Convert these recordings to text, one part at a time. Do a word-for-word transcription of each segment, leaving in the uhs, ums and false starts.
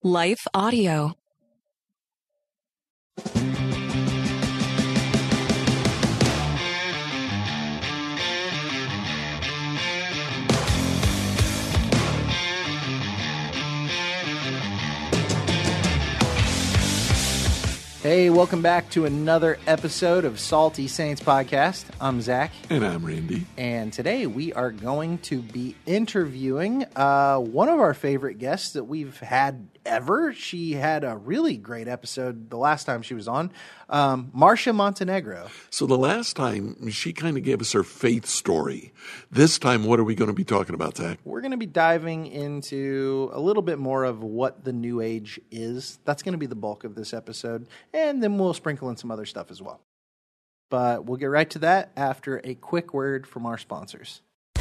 Life Audio. Hey, welcome back to another episode of Salty Saints Podcast. I'm Zach. And I'm Randy. And today we are going to be interviewing uh, one of our favorite guests that we've had ever. She had a really great episode the last time she was on, um, Marcia Montenegro. So the last time, she kind of gave us her faith story. This time, what are we going to be talking about, Zach? We're going to be diving into a little bit more of what the New Age is. That's going to be the bulk of this episode. And then we'll sprinkle in some other stuff as well. But we'll get right to that after a quick word from our sponsors.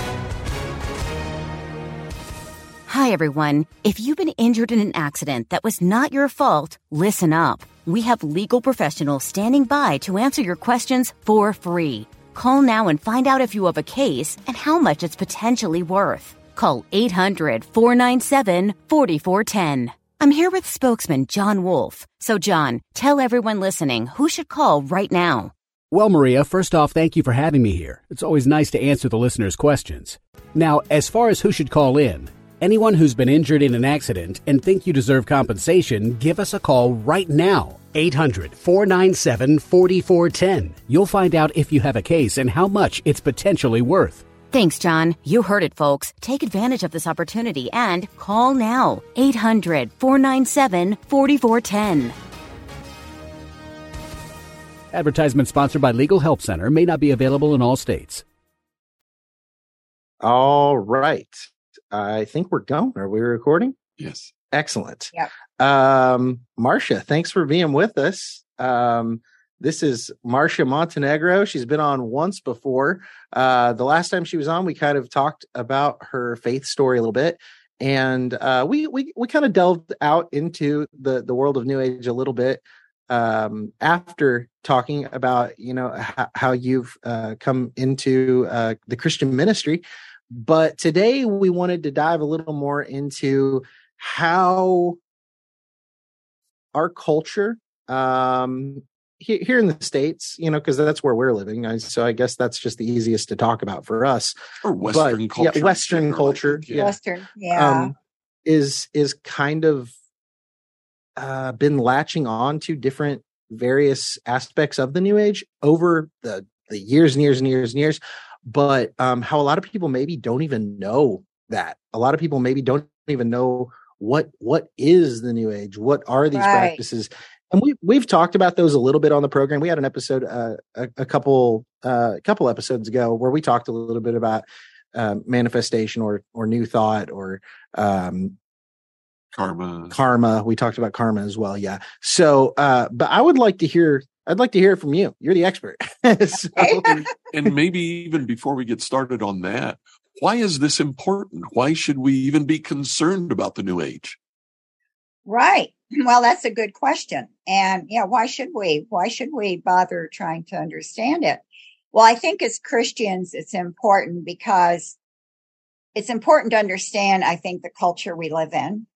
Hi, everyone. If you've been injured in an accident that was not your fault, listen up. We have legal professionals standing by to answer your questions for free. Call now and find out if you have a case and how much it's potentially worth. Call eight hundred, four nine seven, four four one zero. I'm here with spokesman John Wolf. So, John, tell everyone listening who should call right now. Well, Maria, first off, thank you for having me here. It's always nice to answer the listeners' questions. Now, as far as who should call in, anyone who's been injured in an accident and think you deserve compensation, give us a call right now. eight hundred, four nine seven, four four one zero. You'll find out if you have a case and how much it's potentially worth. Thanks, John. You heard it, folks. Take advantage of this opportunity and call now. eight hundred, four nine seven, four four one zero. Advertisement sponsored by Legal Help Center. May not be available in all states. All right. I think we're going. Are we recording? Yes. Excellent. Yep. Um, Marcia, thanks for being with us. Um, this is Marcia Montenegro. She's been on once before. Uh, the last time she was on, we kind of talked about her faith story a little bit. And uh, we we we kind of delved out into the, the world of New Age a little bit um, after talking about, you know, h- how you've uh, come into uh, the Christian ministry. But today we wanted to dive a little more into how our culture um, he, here in the States, you know, because that's where we're living. I, so I guess that's just the easiest to talk about for us. Or Western but, culture. Yeah, Western culture. Yeah. Yeah. Western, yeah. Um, is is kind of uh, been latching on to different various aspects of the New Age over the, the years and years and years and years. But um, how a lot of people maybe don't even know that. A lot of people maybe don't even know what what is the New Age. What are these Right. practices? And we we've talked about those a little bit on the program. We had an episode uh, a, a couple uh, a couple episodes ago where we talked a little bit about uh, manifestation or or new thought or um, Karma. karma. We talked about karma as well. Yeah. So, uh, but I would like to hear. I'd like to hear it from you. You're the expert. so, and, and maybe even before we get started on that, why is this important? Why should we even be concerned about the New Age? Right. Well, that's a good question. And yeah, why should we? Why should we bother trying to understand it? Well, I think as Christians, it's important because it's important to understand, I think, the culture we live in.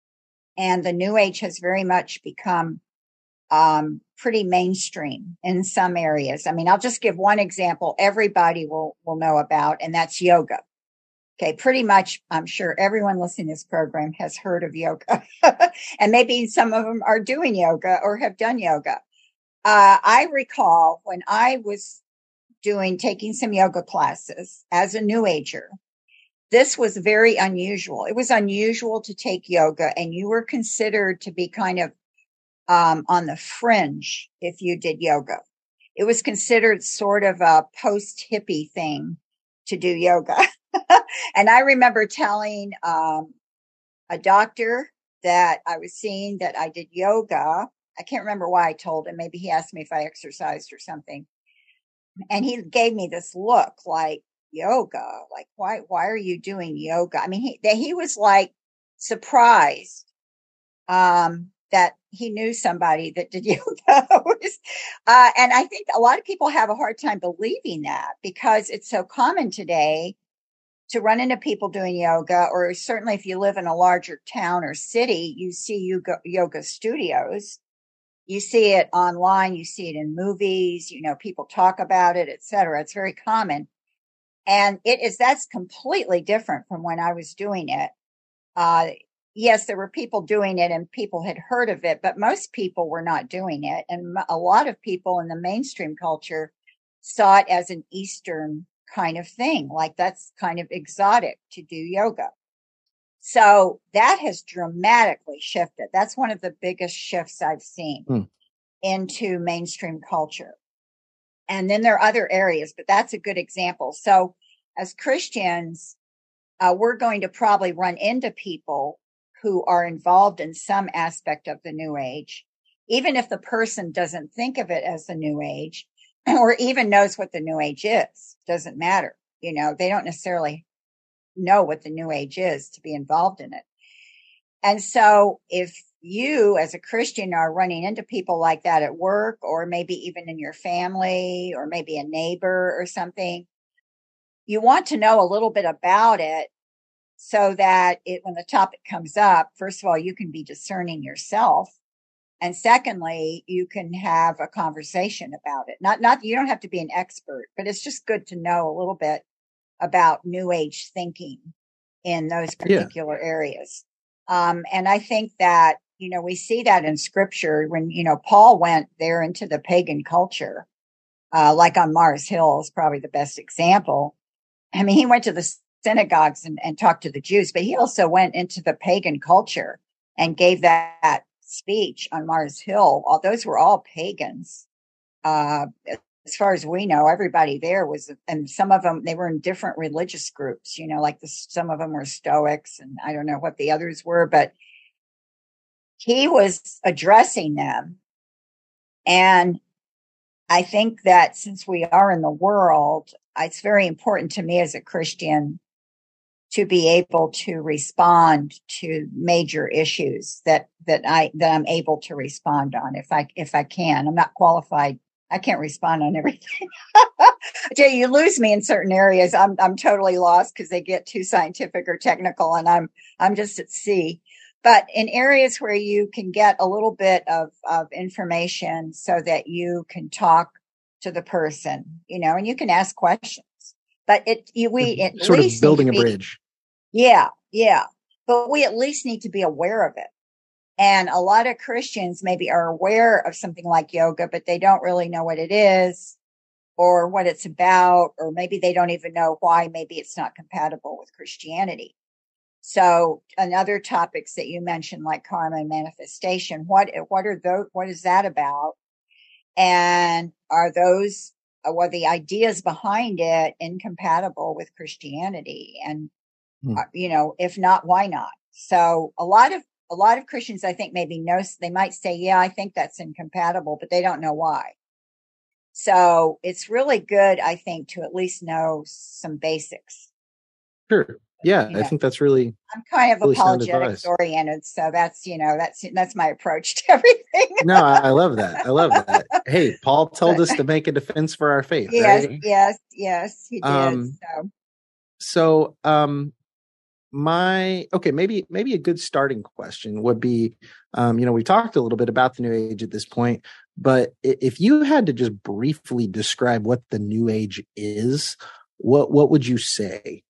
And the New Age has very much become um, pretty mainstream in some areas. I mean, I'll just give one example everybody will, will know about, and that's yoga. Okay. Pretty much, I'm sure everyone listening to this program has heard of yoga and maybe some of them are doing yoga or have done yoga. Uh, I recall when I was doing, taking some yoga classes as a New Ager, this was very unusual. It was unusual to take yoga and you were considered to be kind of Um, on the fringe if you did yoga. It was considered sort of a post-hippie thing to do yoga. And I remember telling um, a doctor that I was seeing that I did yoga. I can't remember why I told him. Maybe he asked me if I exercised or something. And he gave me this look like, yoga? Like, why, why are you doing yoga? I mean, he, that he was like surprised um, that he knew somebody that did yoga. uh, and I think a lot of people have a hard time believing that because it's so common today to run into people doing yoga, or certainly if you live in a larger town or city, you see yoga, yoga studios. You see it online, you see it in movies, you know, people talk about it, et cetera. It's very common. And it is, that's completely different from when I was doing it. Uh, yes, there were people doing it and people had heard of it, but most people were not doing it. And a lot of people in the mainstream culture saw it as an Eastern kind of thing, like that's kind of exotic to do yoga. So that has dramatically shifted. That's one of the biggest shifts I've seen hmm. into mainstream culture. And then there are other areas, but that's a good example. So as Christians, uh, we're going to probably run into people who are involved in some aspect of the New Age, even if the person doesn't think of it as the New Age or even knows what the New Age is. Doesn't matter. You know, they don't necessarily know what the New Age is to be involved in it. And so if you as a Christian are running into people like that at work, or maybe even in your family, or maybe a neighbor or something, you want to know a little bit about it so that it, when the topic comes up, first of all, you can be discerning yourself. And secondly, you can have a conversation about it. Not, not, you don't have to be an expert, but it's just good to know a little bit about New Age thinking in those particular yeah. areas. Um, and I think that, you know, we see that in scripture when, you know, Paul went there into the pagan culture, uh, like on Mars Hill is probably the best example. I mean, he went to the synagogues and, and talked to the Jews, but he also went into the pagan culture and gave that speech on Mars Hill. All those were all pagans. Uh, as far as we know, everybody there was, and some of them, they were in different religious groups, you know, like the, some of them were Stoics and I don't know what the others were, but he was addressing them. And I think that since we are in the world, it's very important to me as a Christian to be able to respond to major issues that, that I, that I'm able to respond on if I, if I can. I'm not qualified. I can't respond on everything. I tell you, you lose me in certain areas. I'm, I'm totally lost because they get too scientific or technical and I'm, I'm just at sea. But in areas where you can get a little bit of, of information so that you can talk to the person, you know, and you can ask questions, but it, you, we at sort least of building a be, bridge. Yeah. Yeah. But we at least need to be aware of it. And a lot of Christians maybe are aware of something like yoga, but they don't really know what it is or what it's about, or maybe they don't even know why maybe it's not compatible with Christianity. So, and other topics that you mentioned, like karma and manifestation, what, what are those, what is that about? And are those, are the ideas behind it incompatible with Christianity? And, hmm. uh, you know, if not, why not? So a lot of, a lot of Christians, I think maybe know, they might say, yeah, I think that's incompatible, but they don't know why. So it's really good, I think, to at least know some basics. Sure. Yeah, you know, I think that's really. I'm kind of really apologetics oriented, so that's you know that's that's my approach to everything. No, I love that. I love that. Hey, Paul told us to make a defense for our faith. Yes, right? yes, yes, he did. Um, so, so um, my okay, maybe maybe a good starting question would be, um, you know, we talked a little bit about the New Age at this point, but if you had to just briefly describe what the New Age is, what what would you say?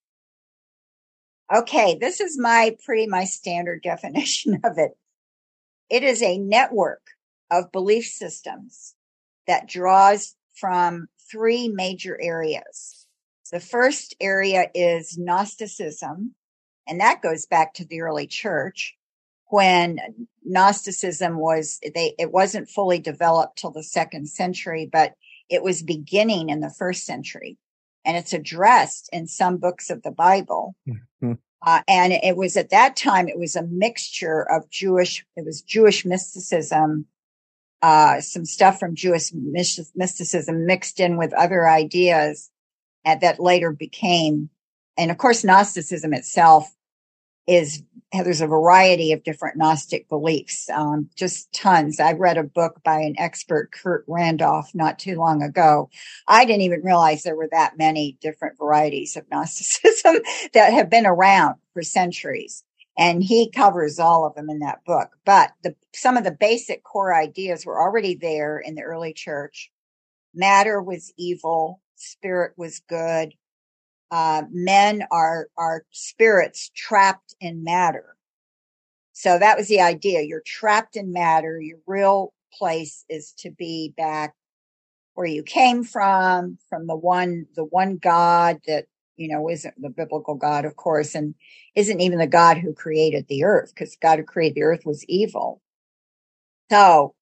Okay, this is my pretty my standard definition of it. It is a network of belief systems that draws from three major areas. The first area is Gnosticism, and that goes back to the early church when Gnosticism was, they, it wasn't fully developed till the second century, but it was beginning in the first century. And it's addressed in some books of the Bible. Mm-hmm. Uh, and it was at that time, it was a mixture of Jewish, it was Jewish mysticism, uh, some stuff from Jewish mysticism mixed in with other ideas and that later became, and of course, Gnosticism itself is there's a variety of different Gnostic beliefs, um, just tons. I read a book by an expert, Kurt Randolph, not too long ago. I didn't even realize there were that many different varieties of Gnosticism that have been around for centuries. And he covers all of them in that book. But the, some of the basic core ideas were already there in the early church. Matter was evil. Spirit was good. Uh, men are, are spirits trapped in matter. So that was the idea. You're trapped in matter. Your real place is to be back where you came from, from the one, the one God that, you know, isn't the biblical God, of course, and isn't even the God who created the earth, because God who created the earth was evil. So,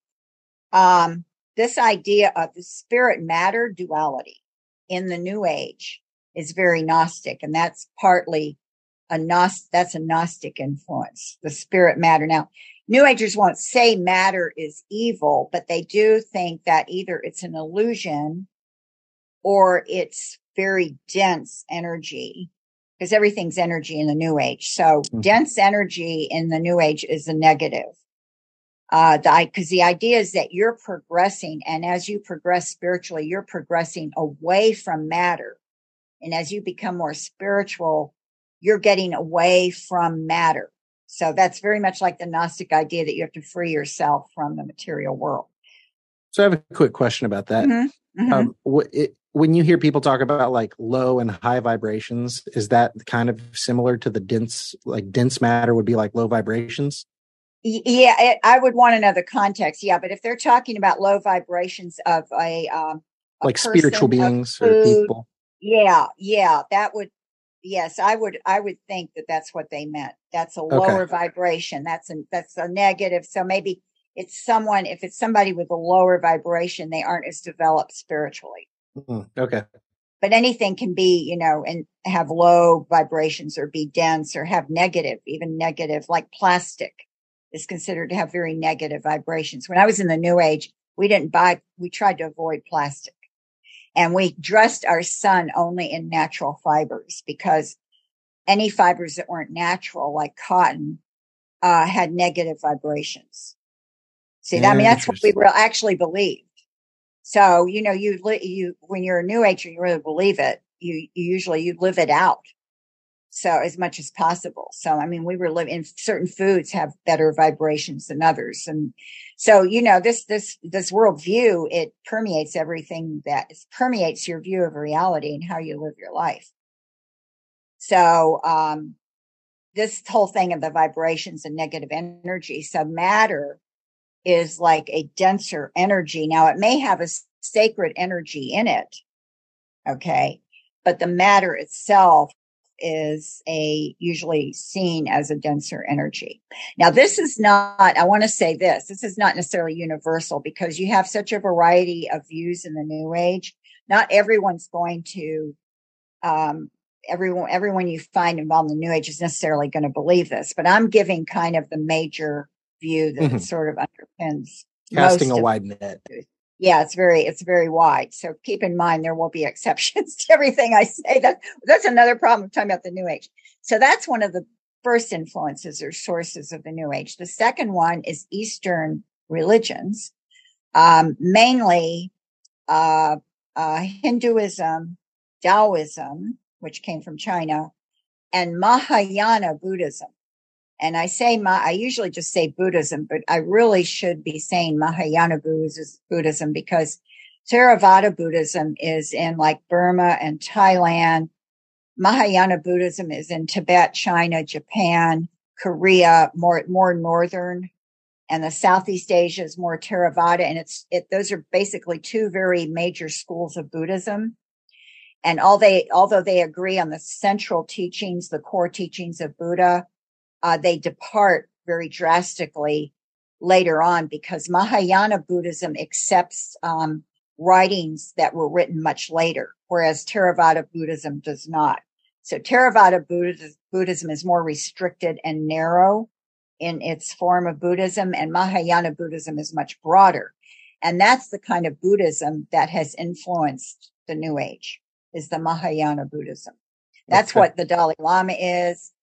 um, this idea of the spirit matter duality in the New Age is very Gnostic, and that's partly a Gnostic, that's a Gnostic influence, the spirit matter. Now, New Agers won't say matter is evil, but they do think that either it's an illusion or it's very dense energy, because everything's energy in the New Age. So mm-hmm. dense energy in the New Age is a negative. Uh, the, cause the idea is that you're progressing, and as you progress spiritually, you're progressing away from matter. And as you become more spiritual, you're getting away from matter. So that's very much like the Gnostic idea that you have to free yourself from the material world. So I have a quick question about that. Mm-hmm. Mm-hmm. Um, what, it, when you hear people talk about like low and high vibrations, is that kind of similar to the dense, like dense matter would be like low vibrations? Yeah, it, I would want another context. Yeah, but if they're talking about low vibrations of a, um, a like person, spiritual beings food, or people. Yeah, yeah, that would, yes, I would, I would think that that's what they meant. That's a lower okay. vibration. That's a, that's a negative. So maybe it's someone, if it's somebody with a lower vibration, they aren't as developed spiritually. Mm-hmm. Okay. But anything can be, you know, and have low vibrations or be dense or have negative, even negative, like plastic is considered to have very negative vibrations. When I was in the New Age, we didn't buy, we tried to avoid plastic. And we dressed our son only in natural fibers, because any fibers that weren't natural, like cotton, uh, had negative vibrations. See, I mean, that's what we re- actually believed. So, you know, you, you, when you're a New Ager, you really believe it. You, you usually, you live it out. So as much as possible. So, I mean, we were living in certain foods have better vibrations than others. And so, you know, this, this, this worldview, it permeates everything that it permeates your view of reality and how you live your life. So, um, this whole thing of the vibrations and negative energy. So matter is like a denser energy. Now it may have a sacred energy in it. Okay. But the matter itself is a usually seen as a denser energy. Now, this is not, I want to say this, this is not necessarily universal, because you have such a variety of views in the New Age. Not everyone's going to, um, everyone, everyone you find involved in the New Age is necessarily going to believe this, but I'm giving kind of the major view that mm-hmm. sort of underpins casting most a wide net. Yeah, it's very, it's very wide. So keep in mind, there will be exceptions to everything I say. That, that's another problem of talking about the New Age. So that's one of the first influences or sources of the New Age. The second one is Eastern religions, um, mainly, uh, uh, Hinduism, Taoism, which came from China, and Mahayana Buddhism. And I say, Ma, I usually just say Buddhism, but I really should be saying Mahayana Buddhism, because Theravada Buddhism is in like Burma and Thailand. Mahayana Buddhism is in Tibet, China, Japan, Korea, more, more northern, and the Southeast Asia is more Theravada. And it's, it, those are basically two very major schools of Buddhism. And all they, although they agree on the central teachings, the core teachings of Buddha, Uh, they depart very drastically later on, because Mahayana Buddhism accepts um, writings that were written much later, whereas Theravada Buddhism does not. So Theravada Buddhism is more restricted and narrow in its form of Buddhism, and Mahayana Buddhism is much broader. And that's the kind of Buddhism that has influenced the New Age, is the Mahayana Buddhism. That's okay. What the Dalai Lama is.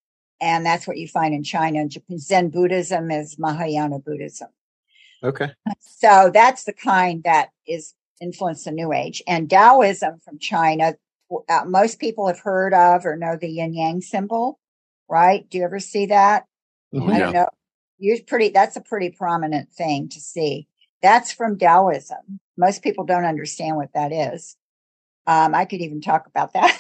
And that's what you find in China. Zen Buddhism is Mahayana Buddhism. Okay. So that's the kind that is influenced the New Age. And Taoism from China, uh, most people have heard of or know the yin yang symbol, right? Do you ever see that? Mm-hmm. I don't Yeah. know. You're pretty, that's a pretty prominent thing to see. That's from Taoism. Most people don't understand what that is. Um, I could even talk about that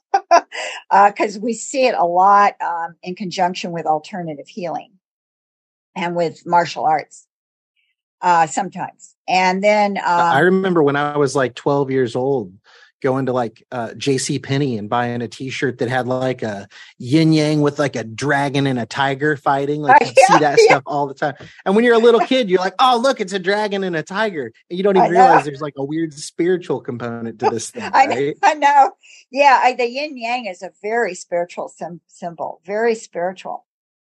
because uh, we see it a lot um, in conjunction with alternative healing and with martial arts uh, sometimes. And then um, I remember when I was like twelve years old, going to like uh, J C Penney and buying a T-shirt that had like a yin yang with like a dragon and a tiger fighting. Like you yeah, see that yeah. stuff all the time. And when you're a little kid, you're like, oh, look, it's a dragon and a tiger. And you don't even realize there's like a weird spiritual component to this thing. I, right? know, I know. Yeah. I, the yin yang is a very spiritual sim- symbol, very spiritual.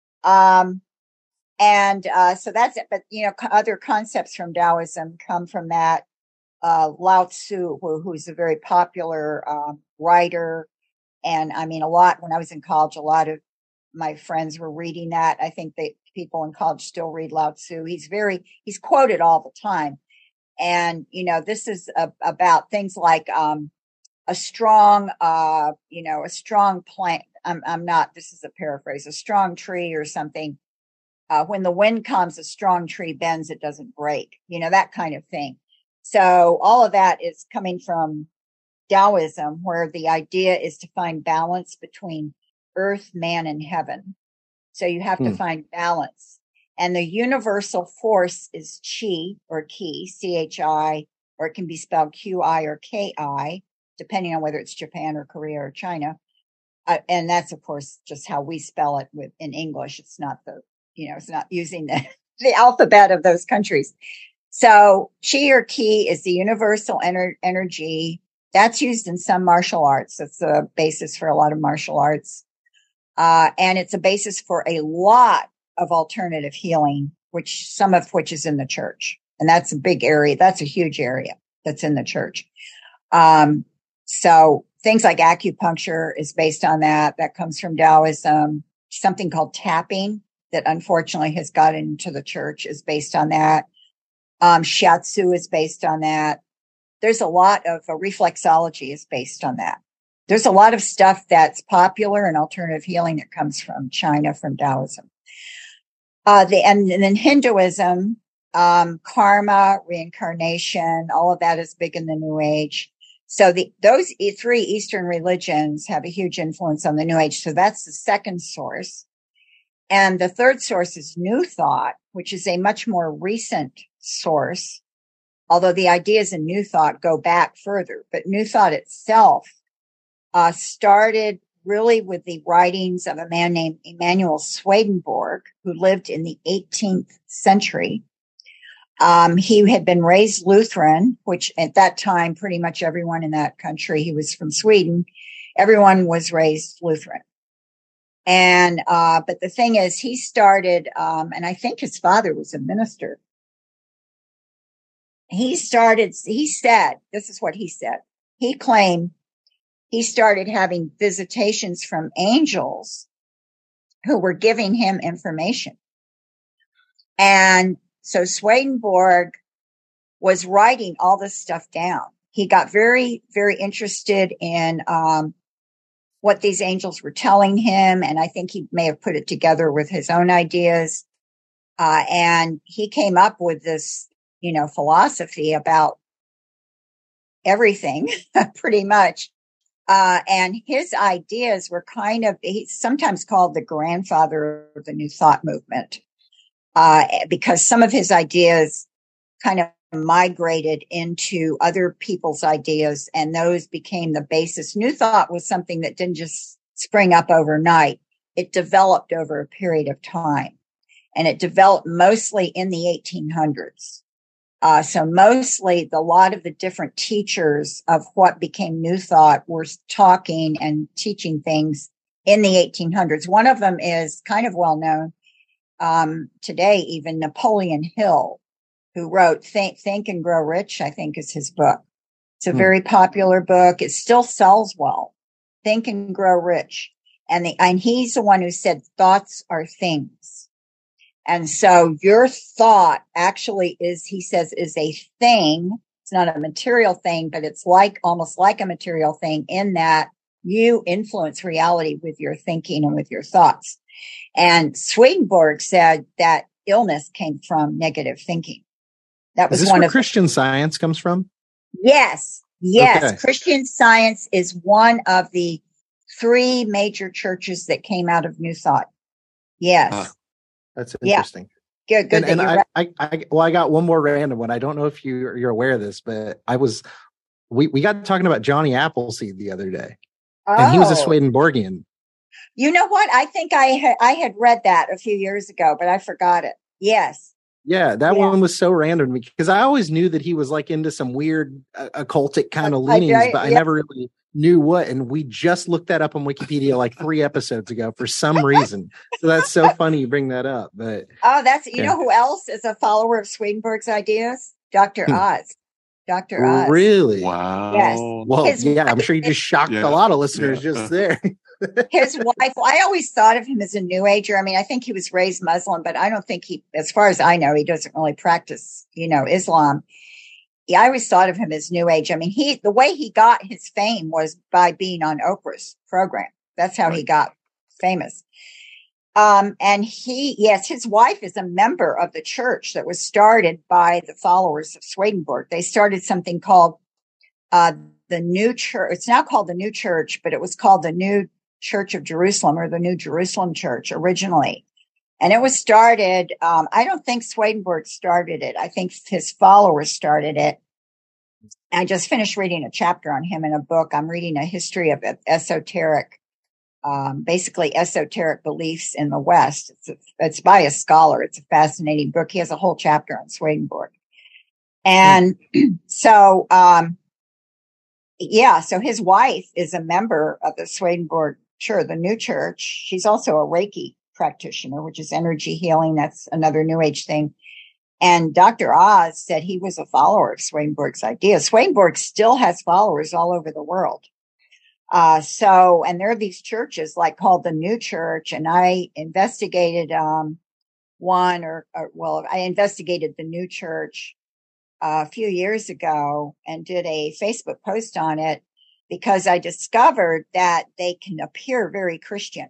Um, and uh, so that's it. But, you know, other concepts from Taoism come from that. Uh, Lao Tzu, who, who's a very popular uh, writer. And I mean, a lot, when I was in college, a lot of my friends were reading that. I think that people in college still read Lao Tzu. He's very, he's quoted all the time. And, you know, this is a, about things like um, a strong, uh, you know, a strong plant. I'm, I'm not, this is a paraphrase, a strong tree or something. Uh, when the wind comes, a strong tree bends, it doesn't break, you know, that kind of thing. So all of that is coming from Taoism, where the idea is to find balance between earth, man, and heaven. So you have Hmm. to find balance. And the universal force is Qi or Qi, C H I, or it can be spelled Q I or K I, depending on whether it's Japan or Korea or China. Uh, and that's, of course, just how we spell it with in English. It's not the, you know, it's not using the, the alphabet of those countries. So Qi or Qi is the universal ener- energy that's used in some martial arts. It's the basis for a lot of martial arts. Uh, and it's a basis for a lot of alternative healing, which some of which is in the church. And that's a big area. That's a huge area that's in the church. Um, so things like acupuncture is based on that. That comes from Taoism. Something called tapping that unfortunately has gotten into the church is based on that. Um, shiatsu is based on that. There's a lot of uh, reflexology is based on that. There's a lot of stuff that's popular in alternative healing that comes from China, from Taoism. Uh, the, and, and then Hinduism, um, karma, reincarnation, all of that is big in the New Age. So the, those e- three Eastern religions have a huge influence on the New Age. So that's the second source. And the third source is New Thought, which is a much more recent source, although the ideas in New Thought go back further. But New Thought itself uh, started really with the writings of a man named Emanuel Swedenborg, who lived in the eighteenth century. Um, he had been raised Lutheran, which at that time, pretty much everyone in that country, he was from Sweden, everyone was raised Lutheran. And, uh, but the thing is, he started, um, and I think his father was a minister. He started, he said, this is what he said. He claimed he started having visitations from angels who were giving him information. And so Swedenborg was writing all this stuff down. He got very, very interested in, um, what these angels were telling him. And I think he may have put it together with his own ideas. Uh, and he came up with this, you know, philosophy about everything pretty much. Uh, and his ideas were kind of, he's sometimes called the grandfather of the New Thought movement, uh, because some of his ideas kind of migrated into other people's ideas, and those became the basis. New Thought was something that didn't just spring up overnight. It developed over a period of time, and it developed mostly in the eighteen hundreds. Uh, so mostly the lot of the different teachers of what became New Thought were talking and teaching things in the eighteen hundreds. One of them is kind of well known, um, today, even Napoleon Hill, who wrote Think, Think and Grow Rich, I think is his book. It's a hmm. very popular book. It still sells well. Think and Grow Rich. And the, and he's the one who said thoughts are things. And so your thought actually is, he says, is a thing. It's not a material thing, but it's like, almost like a material thing in that you influence reality with your thinking and with your thoughts. And Swedenborg said that illness came from negative thinking. That was is this one where of Christian Science comes from? Yes. Yes. Okay. Christian Science is one of the three major churches that came out of New Thought. Yes. Uh, That's interesting. Yeah. Good. Good. And, that and you're I, right. I, I, well, I got one more random one. I don't know if you, you're aware of this, but I was, we, we got talking about Johnny Appleseed the other day, Oh. and he was a Swedenborgian. You know what? I think I had, I had read that a few years ago, but I forgot it. Yes. Yeah, that Yeah. one was so random to me because I always knew that he was like into some weird uh, occultic kind of I- I- leanings, but I yeah. never really knew what. And we just looked that up on Wikipedia like three episodes ago for some reason. So that's so funny you bring that up. But Oh, that's, you Yeah. know who else is a follower of Swedenborg's ideas? Doctor Hmm. Oz. Doctor Oz. really, wow. Yes. well, His yeah, I'm wife- sure you just shocked Yeah. a lot of listeners Yeah. just there. His wife, I always thought of him as a New Ager. I mean, I think he was raised Muslim, but I don't think he, as far as I know, he doesn't really practice, you know, Islam. Yeah, I always thought of him as New Age. I mean, he, the way he got his fame was by being on Oprah's program. That's how he Right. got famous. Um, and he, yes, his wife is a member of the church that was started by the followers of Swedenborg. They started something called, uh, the New Church. It's now called the New Church, but it was called the New Church of Jerusalem, or the New Jerusalem Church originally. And it was started, um, I don't think Swedenborg started it. I think his followers started it. I just finished reading a chapter on him in a book. I'm reading a history of esoteric, um, basically esoteric beliefs in the West. It's, a, it's by a scholar. It's a fascinating book. He has a whole chapter on Swedenborg. And so, um, yeah, so his wife is a member of the Swedenborg Church, the New Church. She's also a Reiki practitioner, which is energy healing. That's another New Age thing. And Doctor Oz said he was a follower of Swedenborg's ideas. Swedenborg still has followers all over the world. Uh, so, and there are these churches like called the New Church, and I investigated, um, one or, or well, I investigated the New Church uh, a few years ago and did a Facebook post on it because I discovered that they can appear very Christian.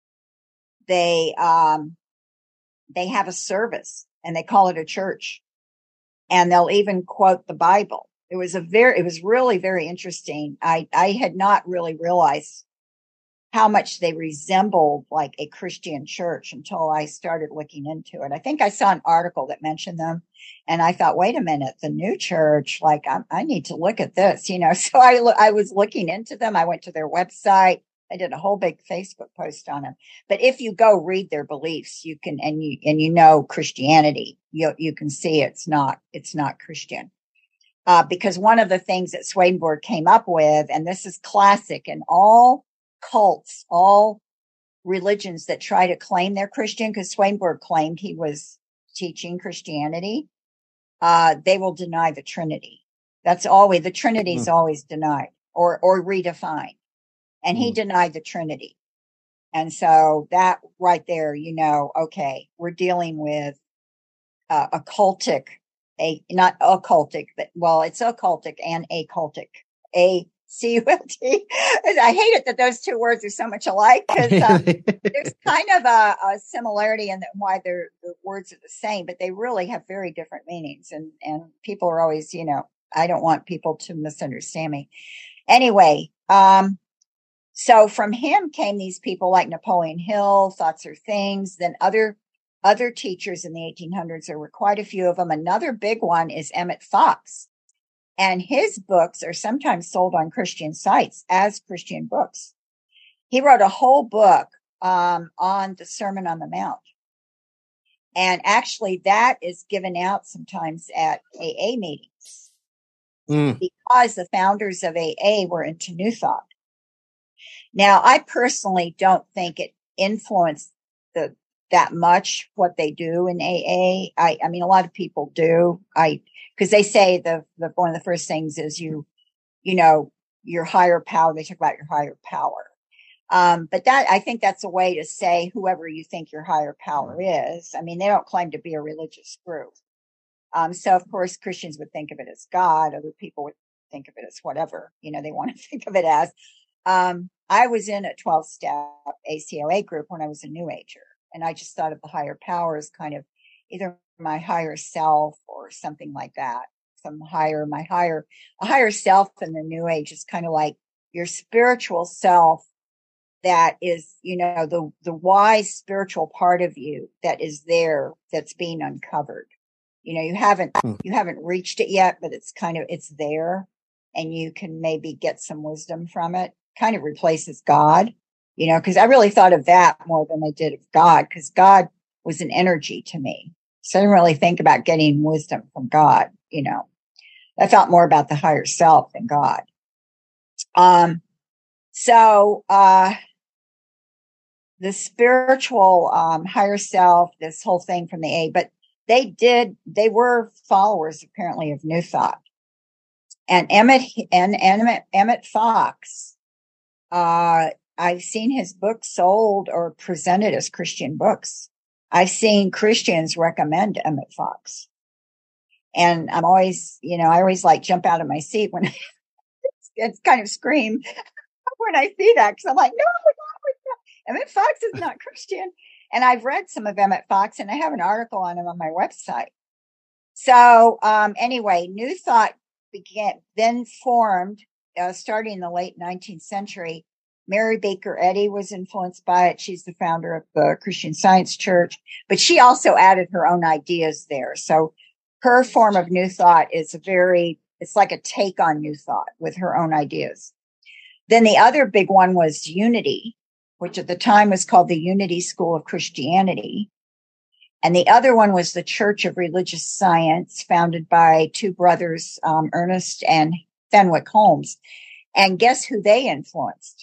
They, um, they have a service and they call it a church, and they'll even quote the Bible. It was a very, it was really very interesting. I, I had not really realized how much they resembled like a Christian church until I started looking into it. I think I saw an article that mentioned them, and I thought, wait a minute, the New Church, like I, I need to look at this, you know? So I, I was looking into them. I went to their website. I did a whole big Facebook post on them. But if you go read their beliefs, you can, and you, and you know, Christianity, you, you can see it's not, it's not Christian. Uh, because one of the things that Swedenborg came up with, and this is classic in all cults, all religions that try to claim they're Christian, because Swedenborg claimed he was teaching Christianity, uh, they will deny the Trinity. That's always, the Trinity is mm. always denied or, or redefined. And he mm. denied the Trinity. And so that right there, you know, okay, we're dealing with uh, occultic, a, not occultic, but well, it's occultic and occultic, a C U L T. I hate it that those two words are so much alike because um, there's kind of a, a similarity in why they're, the words are the same, but they really have very different meanings. And, and people are always, you know, I don't want people to misunderstand me. Anyway, um, so from him came these people like Napoleon Hill, Thoughts Are Things, then other other teachers in the eighteen hundreds. There were quite a few of them. Another big one is Emmett Fox. And his books are sometimes sold on Christian sites as Christian books. He wrote a whole book um, on the Sermon on the Mount. And actually that is given out sometimes at A A meetings mm. because the founders of A A were into New Thought. Now, I personally don't think it influenced the that much what they do in A A. I, I mean, a lot of people do. I, because they say the, the one of the first things is you, you know, your higher power. They talk about your higher power. Um, but that, I think that's a way to say whoever you think your higher power is. I mean, they don't claim to be a religious group. Um, so of course, Christians would think of it as God. Other people would think of it as whatever, you know, they want to think of it as. Um, I was in a twelve step A C O A group when I was a New Ager, and I just thought of the higher power as kind of either my higher self or something like that. Some higher, my higher, a higher self in the New Age is kind of like your spiritual self. That is, you know, the, the wise spiritual part of you that is there, that's being uncovered. You know, you haven't, you haven't reached it yet, but it's kind of, it's there, and you can maybe get some wisdom from it. Kind of replaces God, you know, because I really thought of that more than I did of God, because God was an energy to me. So I didn't really think about getting wisdom from God, you know. I thought more about the higher self than God. Um, so, uh, the spiritual, um, higher self, this whole thing from the A, but they did, they were followers apparently of New Thought. And Emmett, and Emmett, Emmett Fox, uh, I've seen his books sold or presented as Christian books. I've seen Christians recommend Emmett Fox. And I'm always, you know, I always like jump out of my seat when it's kind of scream when I see that, because I'm like, no, Emmett Fox is not Christian. And I've read some of Emmett Fox, and I have an article on him on my website. So um, anyway, New Thought began, then formed, uh, starting in the late nineteenth century. Mary Baker Eddy was influenced by it. She's the founder of the Christian Science Church, but she also added her own ideas there. So her form of New Thought is a very, it's like a take on New Thought with her own ideas. Then the other big one was Unity, which at the time was called the Unity School of Christianity. And the other one was the Church of Religious Science, founded by two brothers, um, Ernest and Fenwick Holmes. And guess who they influenced?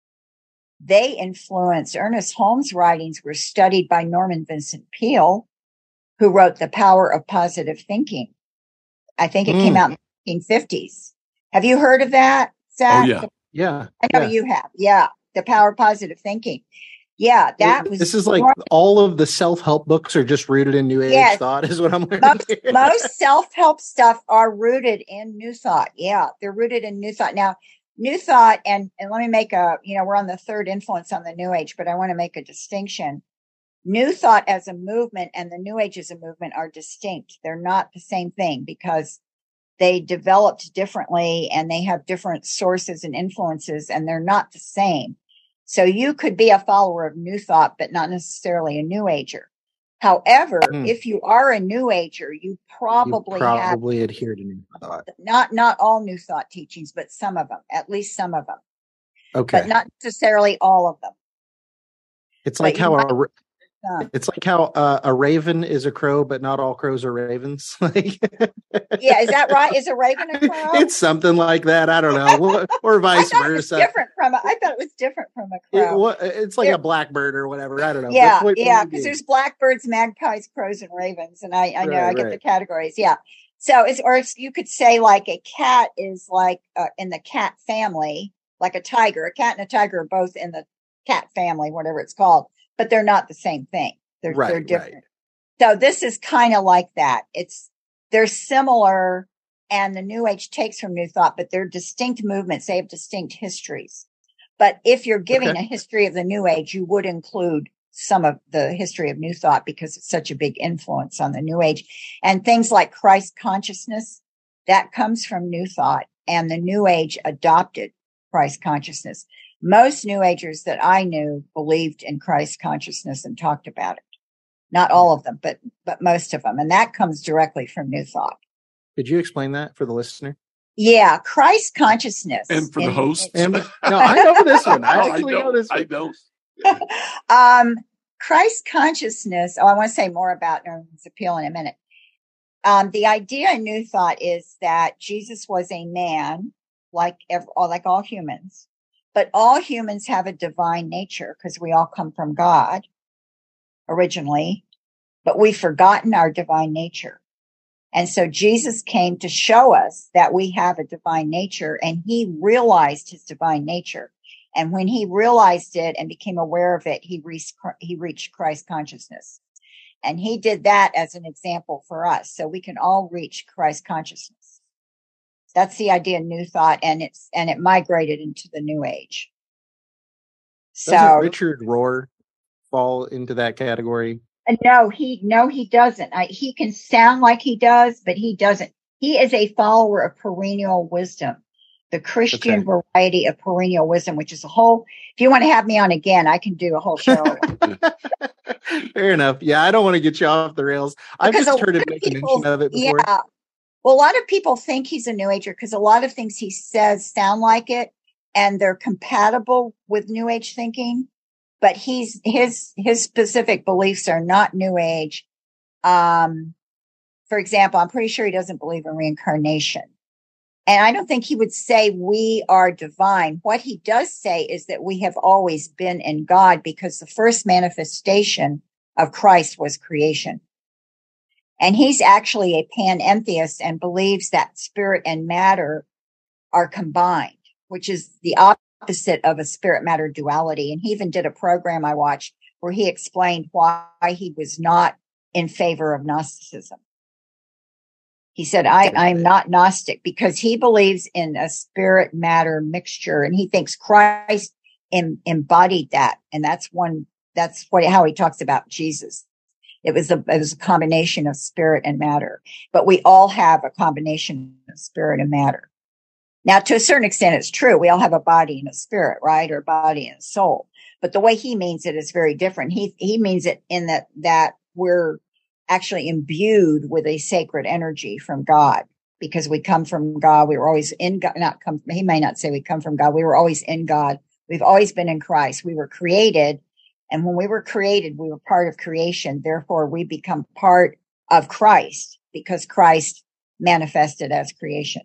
They influenced, Ernest Holmes' writings were studied by Norman Vincent Peale, who wrote The Power of Positive Thinking. I think it mm. came out in the nineteen fifties. Have you heard of that, Zach? Oh, yeah. Yeah. I know yeah. you have. Yeah. The Power of Positive Thinking. Yeah, that was. This is like Norman. All of the self-help books are just rooted in New Age yes. thought, is what I'm learning. Most, most self-help stuff are rooted in New Thought. Yeah, they're rooted in New Thought. Now, New Thought, and, and let me make a, you know, we're on the third influence on the New Age, but I want to make a distinction. New Thought as a movement and the New Age as a movement are distinct. They're not the same thing because they developed differently and they have different sources and influences, and they're not the same. So you could be a follower of New Thought, but not necessarily a New Ager. However, mm. if you are a New Ager, you probably, you probably have, adhere to New Thought. Not, not all New Thought teachings, but some of them, at least some of them. Okay. But not necessarily all of them. It's like how might, a, uh, it's like how uh, a raven is a crow, but not all crows are ravens. Like, yeah, is that right? Is a raven a crow? It's something like that. I don't know, or vice I versa. It was different from a, I thought it was different from a crow. It, it's like it, a blackbird or whatever. I don't know. Yeah, what, yeah, because there's blackbirds, magpies, crows, and ravens, and I, I know right, I get right. the categories. Yeah, so it's or it's, you could say like a cat is like uh, in the cat family, like a tiger. A cat and a tiger are both in the cat family, whatever it's called, but they're not the same thing. They're right, they're different. Right. So this is kind of like that. It's they're similar, and the New Age takes from New Thought, but they're distinct movements. They have distinct histories. But if you're giving okay. a history of the New Age, you would include some of the history of New Thought because it's such a big influence on the New Age. And things like Christ consciousness, that comes from New Thought, and the New Age adopted Christ consciousness. Most New Agers that I knew believed in Christ consciousness and talked about it. Not all of them, but but most of them. And that comes directly from New Thought. Could you explain that for the listener? Yeah, Christ consciousness. And for in, the host. And, no, I know this one. I actually I know this one. I don't. um, Christ consciousness. Oh, I want to say more about Norman's appeal in a minute. Um, the idea in New Thought is that Jesus was a man, like every, like all humans, but all humans have a divine nature because we all come from God originally, but we've forgotten our divine nature. And so Jesus came to show us that we have a divine nature, and he realized his divine nature. And when he realized it and became aware of it, he reached, he reached Christ consciousness. And he did that as an example for us. So we can all reach Christ consciousness. That's the idea of New Thought, and it's, and it migrated into the New Age. So doesn't Richard Rohr fall into that category? No, he, no, he doesn't. I, he can sound like he does, but he doesn't. He is a follower of perennial wisdom, the Christian okay. variety of perennial wisdom, which is a whole, if you want to have me on again, I can do a whole show. Fair enough. Yeah. I don't want to get you off the rails. I've because just heard him make people, mention of it before. Yeah. Well, a lot of people think he's a New Ager because a lot of things he says sound like it and they're compatible with New Age thinking, but he's, his, his specific beliefs are not New Age. Um, for example, I'm pretty sure he doesn't believe in reincarnation. And I don't think he would say we are divine. What he does say is that we have always been in God because the first manifestation of Christ was creation. And he's actually a panentheist and believes that spirit and matter are combined, which is the opposite of a spirit matter duality. And he even did a program I watched where he explained why he was not in favor of Gnosticism. He said, I, I'm not Gnostic because he believes in a spirit matter mixture and he thinks Christ em, embodied that. And that's one, that's what, how he talks about Jesus. It was a, it was a combination of spirit and matter, but we all have a combination of spirit and matter. Now, to a certain extent, it's true. We all have a body and a spirit, right? Or a body and a soul. But the way he means it is very different. He, he means it in that, that we're actually imbued with a sacred energy from God because we come from God. We were always in God, not come, he may not say we come from God. We were always in God. We've always been in Christ. We were created. And when we were created, we were part of creation. Therefore, we become part of Christ because Christ manifested as creation.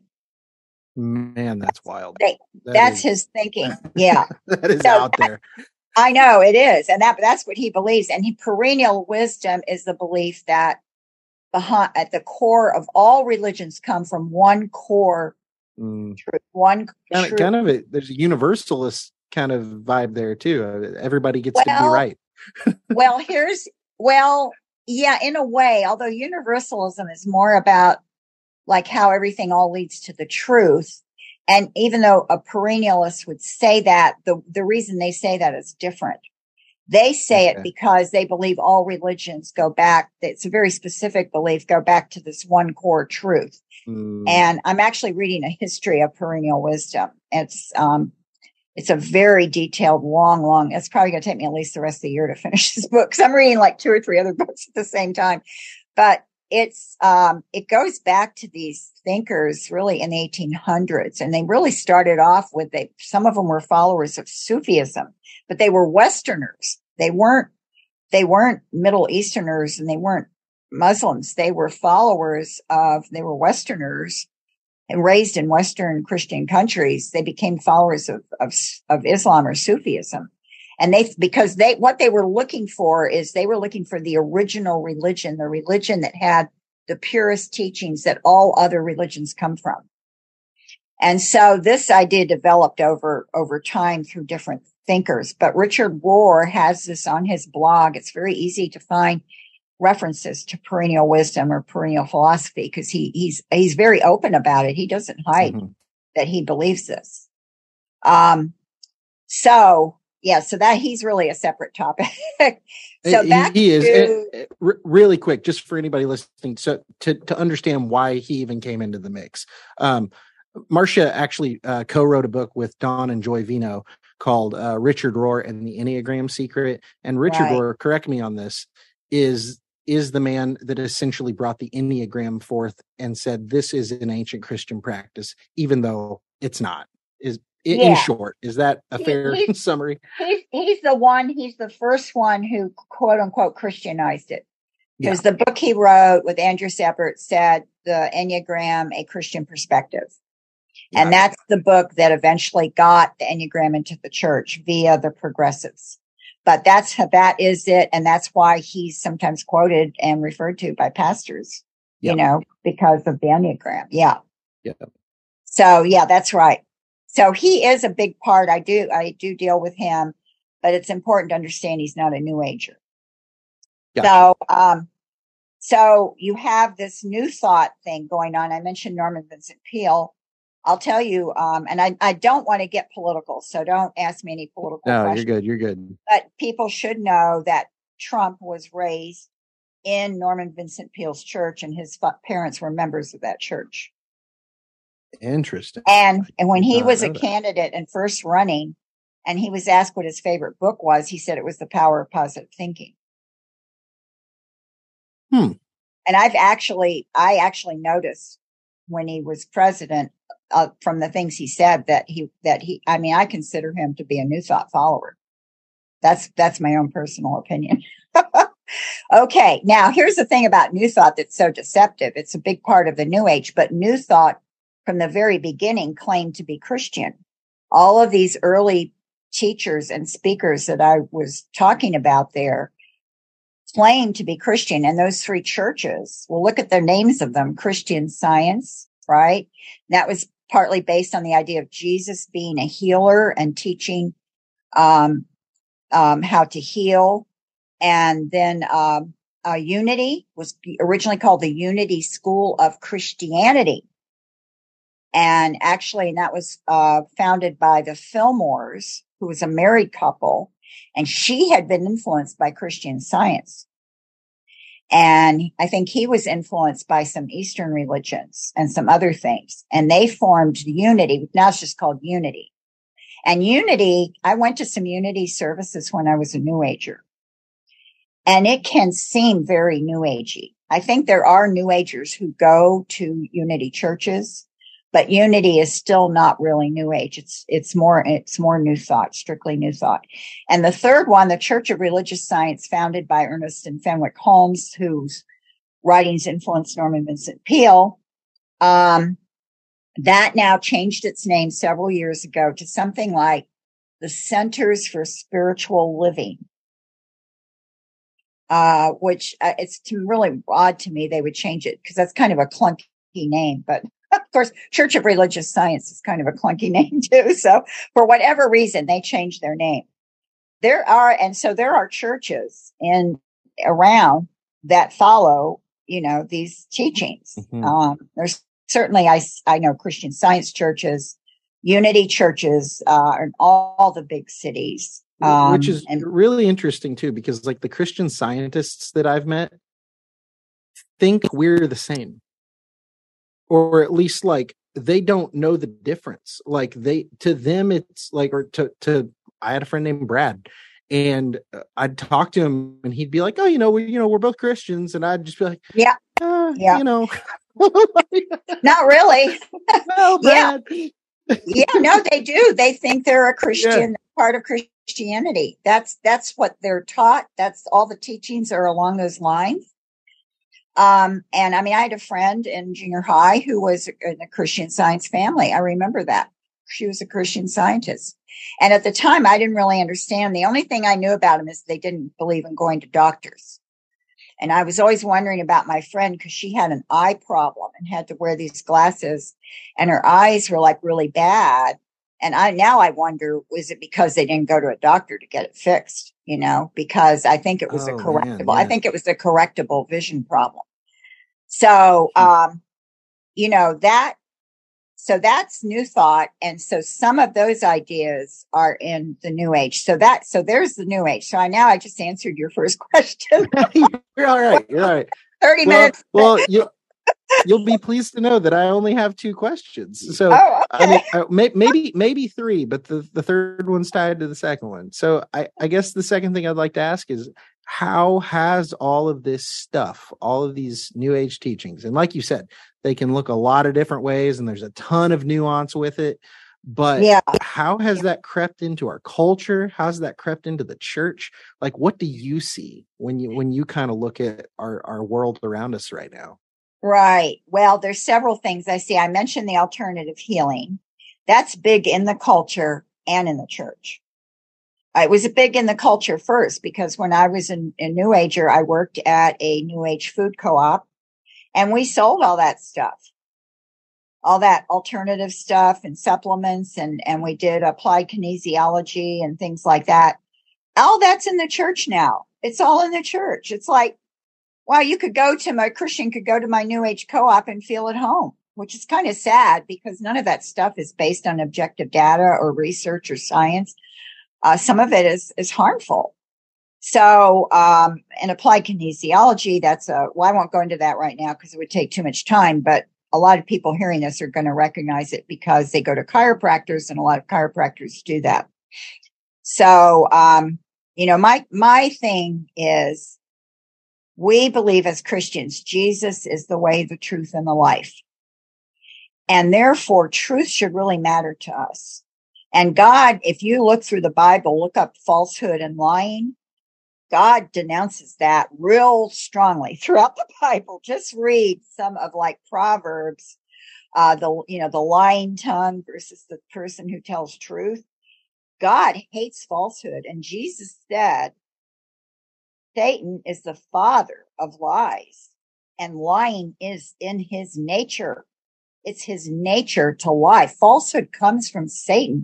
Man, that's wild. That that's is, his thinking. Yeah. That is so out that, there. I know it is. And that, that's what he believes. And he, perennial wisdom is the belief that behind, at the core of all religions come from one core mm. truth, one kind truth. Of, kind of a, there's a universalist kind of vibe there too. Everybody gets well, to be right. well, here's, well, yeah, in a way, although universalism is more about like how everything all leads to the truth. And even though a perennialist would say that, the, the reason they say that is different. They say okay. it because they believe all religions go back. It's a very specific belief, go back to this one core truth. Mm. And I'm actually reading a history of perennial wisdom. It's, um, it's a very detailed, long, long, it's probably going to take me at least the rest of the year to finish this book because I'm reading like two or three other books at the same time. But it's, um, it goes back to these thinkers really in the eighteen hundreds. And they really started off with, they, some of them were followers of Sufism, but they were Westerners. They weren't, they weren't Middle Easterners and they weren't Muslims. They were followers of, they were Westerners and raised in Western Christian countries. They became followers of, of, of Islam or Sufism. And they, because they, what they were looking for is they were looking for the original religion, the religion that had the purest teachings that all other religions come from. And so this idea developed over, over time through different thinkers. But Richard Rohr has this on his blog. It's very easy to find references to perennial wisdom or perennial philosophy because he, he's, he's very open about it. He doesn't hide mm-hmm. that he believes this. Um, so, yeah, so that he's really a separate topic. so back he, he is to, it, it, really quick, just for anybody listening, so to to understand why he even came into the mix. Um, Marcia actually uh, co-wrote a book with Don and Joy Vino called uh, Richard Rohr and the Enneagram Secret. And Richard right. Rohr, correct me on this, is is the man that essentially brought the Enneagram forth and said this is an ancient Christian practice, even though it's not. Is In, yeah. in short, is that a fair he's, summary? He's, he's the one, he's the first one who quote unquote Christianized it. Because yeah. the book he wrote with Andrew Seppert said the Enneagram, a Christian perspective. Yeah. And that's the book that eventually got the Enneagram into the church via the progressives. But that's, that is it. And that's why he's sometimes quoted and referred to by pastors, yeah. you know, because of the Enneagram. Yeah. Yeah. So yeah, that's right. So he is a big part. I do, I do deal with him, but it's important to understand he's not a New Ager. Gotcha. So, um, so you have this New Thought thing going on. I mentioned Norman Vincent Peale. I'll tell you, um, and I, I don't want to get political, so don't ask me any political no, questions. No, you're good. You're good. But people should know that Trump was raised in Norman Vincent Peale's church, and his parents were members of that church. Interesting. And and when he was a candidate and first running, and he was asked what his favorite book was, he said it was The Power of Positive Thinking. Hmm. And I've actually, I actually noticed when he was president, uh, from the things he said that he, that he, I mean, I consider him to be a New Thought follower. That's, that's my own personal opinion. Okay. Now here's the thing about New Thought that's so deceptive. It's a big part of the New Age, but New Thought from the very beginning claimed to be Christian. All of these early teachers and speakers that I was talking about there claimed to be Christian. And those three churches, well, look at the names of them. Christian Science, right? That was partly based on the idea of Jesus being a healer and teaching um, um, how to heal. And then um, uh, Unity was originally called the Unity School of Christianity. And actually, and that was uh, founded by the Fillmores, who was a married couple, and she had been influenced by Christian Science. And I think he was influenced by some Eastern religions and some other things. And they formed Unity. Now it's just called Unity. And Unity, I went to some Unity services when I was a New Ager. And it can seem very New Agey. I think there are New Agers who go to Unity churches, but Unity is still not really New Age. It's, it's more, it's more New Thought, strictly New Thought. And the third one, the Church of Religious Science, founded by Ernest and Fenwick Holmes, whose writings influenced Norman Vincent Peale, um, that now changed its name several years ago to something like the Centers for Spiritual Living. Uh, which uh, it's really odd to me they would change it because that's kind of a clunky name, but of course, Church of Religious Science is kind of a clunky name too. So for whatever reason, they changed their name. There are, and so there are churches in around that follow, you know, these teachings. Mm-hmm. Um, there's certainly, I, I know Christian Science churches, Unity churches, uh, in all, all the big cities. Um, Which is and, really interesting too, because like the Christian Scientists that I've met think we're the same. Or at least like they don't know the difference. Like they, to them, it's like, or to, to, I had a friend named Brad and I'd talk to him and he'd be like, oh, you know, we, you know, we're both Christians. And I'd just be like, yeah, uh, yeah, you know, not really. No, Brad. Yeah. Yeah, no, they do. They think they're a Christian, yeah. part of Christianity. That's, that's what they're taught. That's all the teachings are along those lines. Um, and I mean, I had a friend in junior high who was in a Christian Science family. I remember that. She was a Christian Scientist. And at the time, I didn't really understand. The only thing I knew about them is they didn't believe in going to doctors. And I was always wondering about my friend because she had an eye problem and had to wear these glasses and her eyes were like really bad. And I, now I wonder, was it because they didn't go to a doctor to get it fixed? You know, because I think it was oh, a correctable, man, yeah. I think it was a correctable vision problem. So, um, you know, that, so that's New Thought. And so some of those ideas are in the New Age. So that, so there's the New Age. So I, now I just answered your first question. You're all right. You're all right. thirty well, minutes. Well, you, you'll be pleased to know that I only have two questions. So oh, okay. I mean, uh, may, maybe, maybe three, but the, the third one's tied to the second one. So I, I guess the second thing I'd like to ask is, how has all of this stuff, all of these New Age teachings, and like you said, they can look a lot of different ways and there's a ton of nuance with it, but yeah. how has yeah. that crept into our culture? How's that crept into the church? Like, what do you see when you, when you kind of look at our, our world around us right now? Right. Well, there's several things I see. I mentioned the alternative healing. That's big in the culture and in the church. It was big in the culture first because when I was in, in New Ager, I worked at a New Age food co-op and we sold all that stuff. all that alternative stuff and supplements, and, and we did applied kinesiology and things like that. All that's in the church now. It's all in the church. It's like, wow, you could go to my Christian could go to my New Age co-op and feel at home, which is kind of sad because none of that stuff is based on objective data or research or science. Uh, some of it is, is harmful. So, um, and applied kinesiology, that's a, well, I won't go into that right now because it would take too much time, but a lot of people hearing this are going to recognize it because they go to chiropractors, and a lot of chiropractors do that. So, um, you know, my, my thing is we believe as Christians, Jesus is the way, the truth, and the life. And therefore, truth should really matter to us. And God, if you look through the Bible, look up falsehood and lying, God denounces that real strongly throughout the Bible. Just read some of like Proverbs, uh, the, you know, the lying tongue versus the person who tells truth. God hates falsehood. And Jesus said, Satan is the father of lies, and lying is in his nature. It's his nature to lie. Falsehood comes from Satan.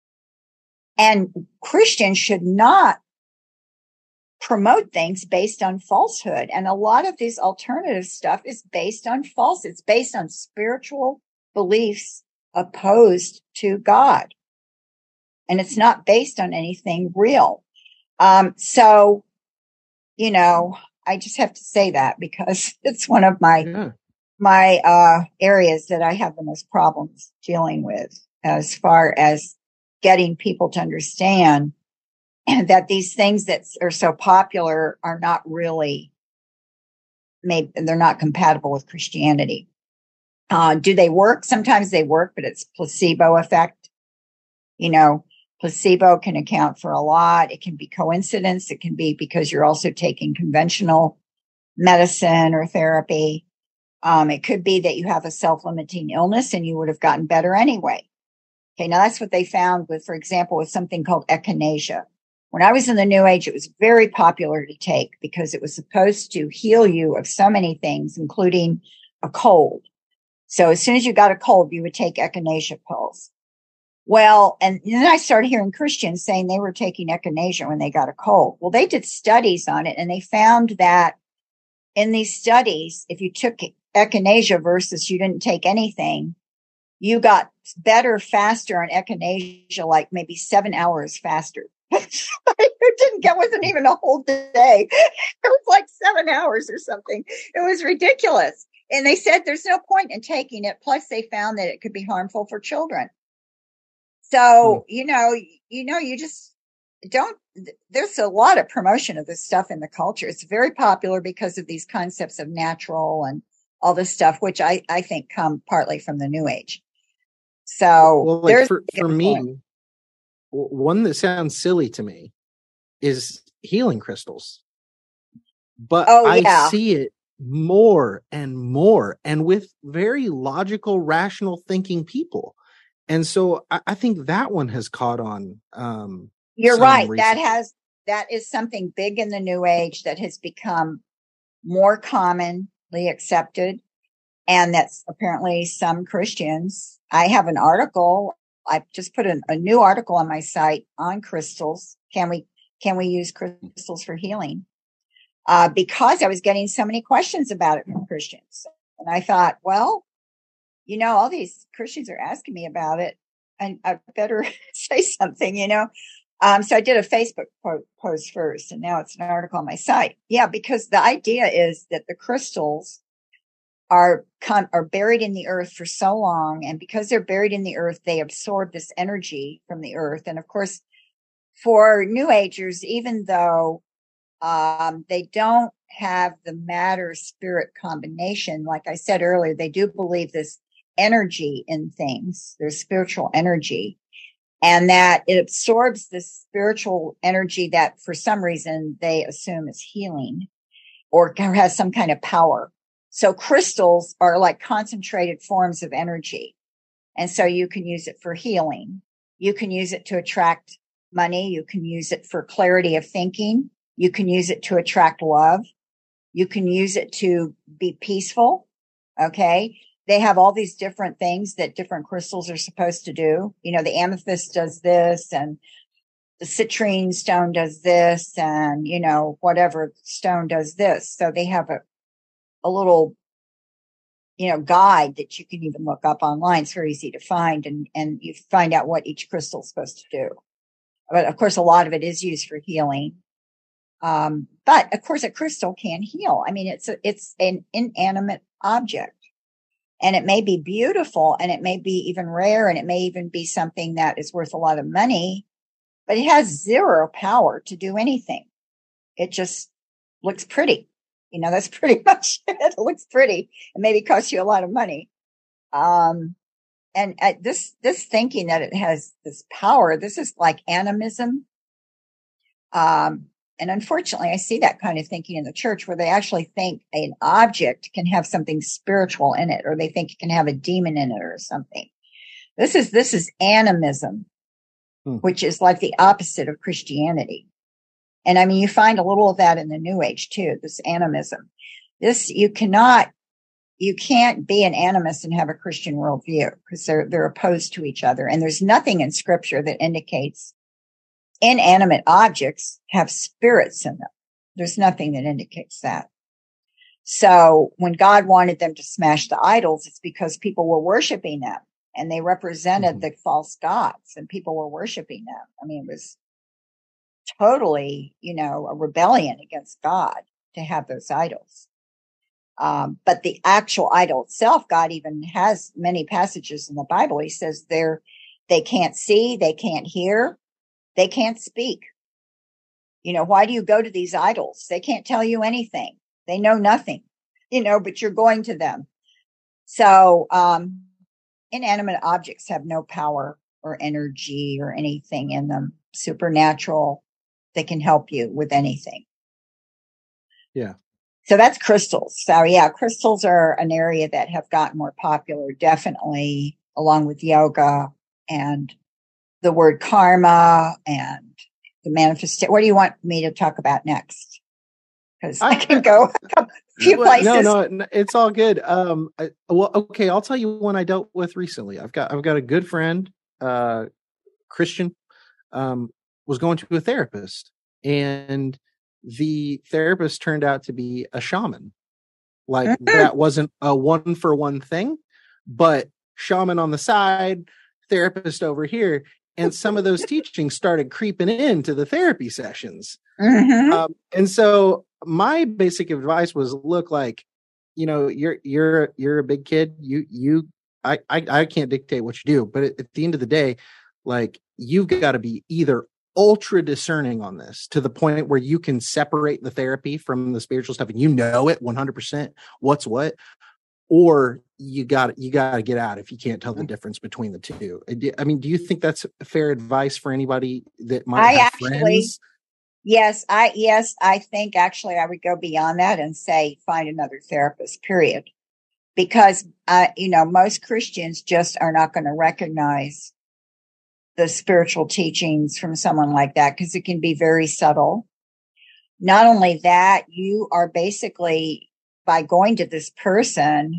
And Christians should not promote things based on falsehood. And a lot of this alternative stuff is based on false. It's based on spiritual beliefs opposed to God. And it's not based on anything real. Um, so, you know, I just have to say that because it's one of my, yeah. my, uh, areas that I have the most problems dealing with as far as getting people to understand and that these things that are so popular are not really maybe they're not compatible with Christianity. Uh, do they work? Sometimes they work, but it's placebo effect. You know, placebo can account for a lot. It can be coincidence. It can be because you're also taking conventional medicine or therapy. Um, it could be that you have a self-limiting illness and you would have gotten better anyway. Okay. Now that's what they found with, for example, with something called echinacea. When I was in the New Age, it was very popular to take because it was supposed to heal you of so many things, including a cold. So as soon as you got a cold, you would take echinacea pills. Well, and then I started hearing Christians saying they were taking echinacea when they got a cold. Well, they did studies on it, and they found that in these studies, if you took echinacea versus you didn't take anything, you got better faster on echinacea, like maybe seven hours faster. It didn't get, wasn't even a whole day. It was like seven hours or something. It was ridiculous. And they said there's no point in taking it. Plus they found that it could be harmful for children. So, hmm. you know, you know, you just don't, there's a lot of promotion of this stuff in the culture. It's very popular because of these concepts of natural and all this stuff, which I, I think come partly from the New Age. So well, like for, for me, one that sounds silly to me is healing crystals, but oh, I yeah. see it more and more and with very logical, rational thinking people. And so I, I think that one has caught on. Um, You're right. Recently. That has, that is something big in the New Age that has become more commonly accepted. And that's apparently some Christians. I have an article. I just put an, a new article on my site on crystals. Can we, can we use crystals for healing? Uh, because I was getting so many questions about it from Christians. And I thought, well, you know, all these Christians are asking me about it and I better say something, you know? Um, so I did a Facebook po- post first and now it's an article on my site. Yeah, because the idea is that the crystals are con- are buried in the earth for so long. And because they're buried in the earth, they absorb this energy from the earth. And of course, for New Agers, even though um, they don't have the matter spirit combination, like I said earlier, they do believe this energy in things. There's spiritual energy. And that it absorbs this spiritual energy that for some reason they assume is healing or has some kind of power. So crystals are like concentrated forms of energy. And so you can use it for healing. You can use it to attract money. You can use it for clarity of thinking. You can use it to attract love. You can use it to be peaceful. Okay. they have all these different things that different crystals are supposed to do. You know, the amethyst does this, and the citrine stone does this, and, you know, whatever stone does this. So they have a, a little, you know, guide that you can even look up online. It's very easy to find, and, and you find out what each crystal is supposed to do. But of course, a lot of it is used for healing. Um, but of course, a crystal can heal. I mean, it's a, it's an inanimate object, and it may be beautiful, and it may be even rare, and it may even be something that is worth a lot of money, but it has zero power to do anything. It just looks pretty. You know, that's pretty much it. It looks pretty. It maybe costs you a lot of money. Um, and uh, this, this thinking that it has this power, this is like animism. Um, and unfortunately, I see that kind of thinking in the church, where they actually think an object can have something spiritual in it, or they think it can have a demon in it or something. This is, this is animism, hmm. which is like the opposite of Christianity. And I mean, you find a little of that in the New Age too, this animism. This, you cannot, you can't be an animist and have a Christian worldview, because they're, they're opposed to each other. And there's nothing in scripture that indicates inanimate objects have spirits in them. There's nothing that indicates that. So when God wanted them to smash the idols, it's because people were worshiping them, and they represented mm-hmm. the false gods, and people were worshiping them. I mean, it was totally, you know, a rebellion against God to have those idols. Um, but the actual idol itself, God even has many passages in the Bible. He says they're, they can't see, they can't hear, they can't speak. You know, why do you go to these idols? They can't tell you anything. They know nothing, you know, but you're going to them. So, um, inanimate objects have no power or energy or anything in them supernatural that can help you with anything. Yeah. So that's crystals. So yeah, crystals are an area that have gotten more popular, definitely, along with yoga and the word karma and the manifestation. What do you want me to talk about next? Because I, I can go a few well, places. No, no, it's all good. Um, I, well, okay, I'll tell you one I dealt with recently. I've got, I've got a good friend, uh, Christian, um, was going to a therapist, and the therapist turned out to be a shaman. Like mm-hmm. that wasn't a one for one thing, but shaman on the side, therapist over here. And some of those teachings started creeping into the therapy sessions. Mm-hmm. Um, and so my basic advice was, look, like, you know, you're, you're, you're a big kid. You, you, I, I, I can't dictate what you do, but at, at the end of the day, like, you've got to be either ultra discerning on this to the point where you can separate the therapy from the spiritual stuff, and you know it one hundred percent what's what, or you got you got to get out if you can't tell the difference between the two. I mean, do you think that's fair advice for anybody that might I have actually, friends? Yes, I yes, I think actually I would go beyond that and say find another therapist, period. Because uh, you know, most Christians just are not going to recognize the spiritual teachings from someone like that, because it can be very subtle. Not only that, you are basically, by going to this person,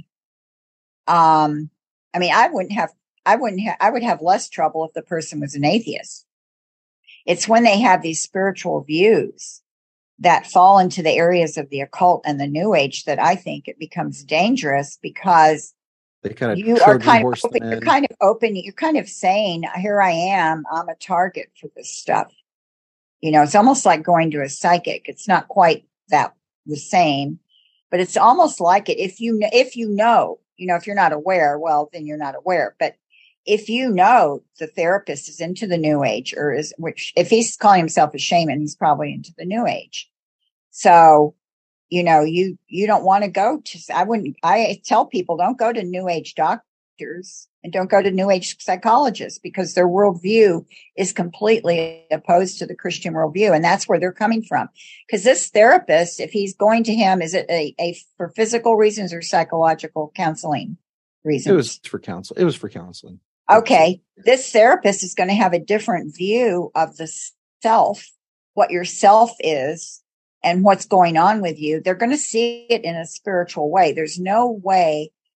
um, I mean, I wouldn't have, I wouldn't have, I would have less trouble if the person was an atheist. It's when they have these spiritual views that fall into the areas of the occult and the New Age that I think it becomes dangerous, because They kind of you are kind of open, you're kind of open. You're kind of saying, here I am. I'm a target for this stuff. You know, it's almost like going to a psychic. It's not quite that the same, but it's almost like it. If you, if you know, you know, if you're not aware, well, then you're not aware. But if you know the therapist is into the New Age, or is, which if he's calling himself a shaman, he's probably into the New Age. So, you know, you, you don't want to go to, I wouldn't, I tell people don't go to New Age doctors and don't go to New Age psychologists, because their worldview is completely opposed to the Christian worldview. And that's where they're coming from. Because this therapist, if he's going to him, is it a, a for physical reasons or psychological counseling reasons? It was for counsel. It was for counseling. Okay. This therapist is going to have a different view of the self, what your self is, and what's going on with you. They're going to see it in a spiritual way. There's no way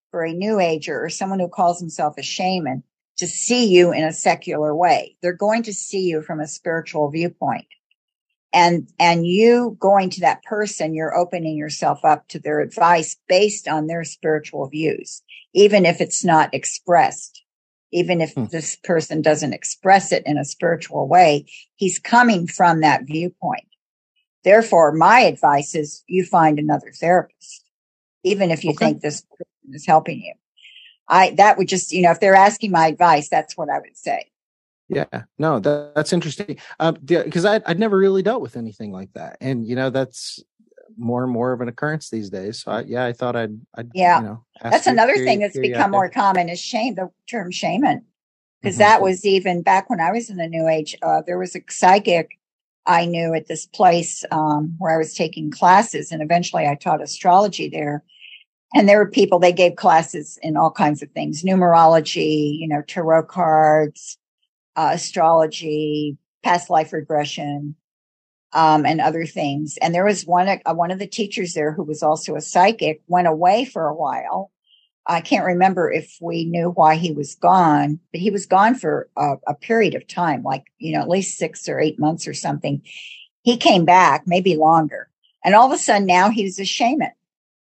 for a new ager or someone who calls himself a shaman to see you in a secular way. They're going to see you from a spiritual viewpoint. And, and you going to that person, you're opening yourself up to their advice based on their spiritual views, even if it's not expressed, even if hmm. this person doesn't express it in a spiritual way, he's coming from that viewpoint. Therefore, my advice is you find another therapist, even if you okay. think this person is helping you. I, that would just, you know, if they're asking my advice, that's what I would say. Yeah, no, that, that's interesting. Um, because I'd, I'd never really dealt with anything like that. And, you know, that's more and more of an occurrence these days. So I, yeah, I thought I'd, I'd yeah, you know, that's you, another thing that's become more common is shame, the term shaman. Because mm-hmm. that was even back when I was in the New Age, uh, there was a psychic I knew at this place, um, where I was taking classes, and eventually I taught astrology there. And there were people, they gave classes in all kinds of things, numerology, you know, tarot cards, uh, astrology, past life regression, um, and other things. And there was one, uh, one of the teachers there who was also a psychic, went away for a while. I can't remember if we knew why he was gone, but he was gone for a, a period of time, like, you know, at least six or eight months or something. He came back, maybe longer. And all of a sudden now he was a shaman.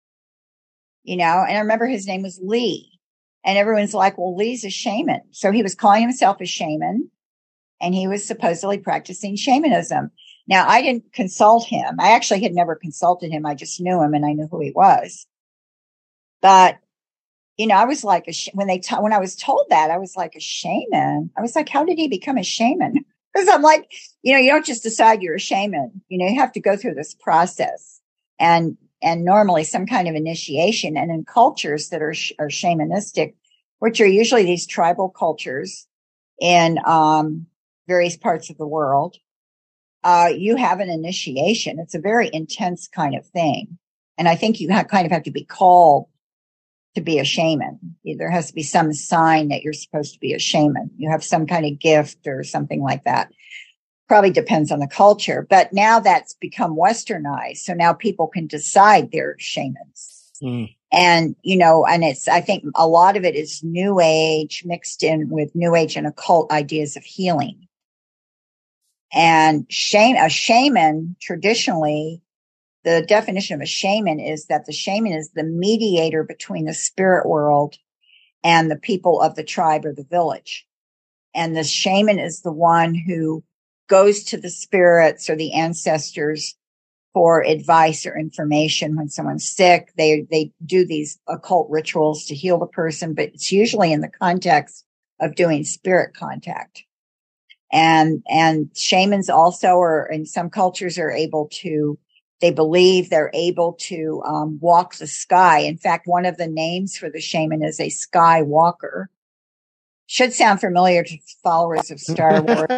You know, and I remember his name was Lee, and everyone's like, well, Lee's a shaman. So he was calling himself a shaman, and he was supposedly practicing shamanism. Now, I didn't consult him. I actually had never consulted him. I just knew him and I knew who he was. But, you know, I was like, a sh- when they, t- when I was told that, I was like a shaman. I was like, how did he become a shaman? Because I'm like, you know, you don't just decide you're a shaman. You know, you have to go through this process. And And normally some kind of initiation. And in cultures that are, sh- are shamanistic, which are usually these tribal cultures in um, various parts of the world, uh, you have an initiation. It's a very intense kind of thing. And I think you ha- kind of have to be called to be a shaman. There has to be some sign that you're supposed to be a shaman. You have some kind of gift or something like that. Probably depends on the culture, but now that's become westernized. So now people can decide they're shamans. Mm. And, you know, and it's, I think a lot of it is new age mixed in with new age and occult ideas of healing. And shame, a shaman traditionally, the definition of a shaman is that the shaman is the mediator between the spirit world and the people of the tribe or the village. And the shaman is the one who goes to the spirits or the ancestors for advice or information when someone's sick. They, they do these occult rituals to heal the person, but it's usually in the context of doing spirit contact. And, and shamans also are, in some cultures, are able to, they believe they're able to, um, walk the sky. In fact, one of the names for the shaman is a sky walker. Should sound familiar to followers of Star Wars.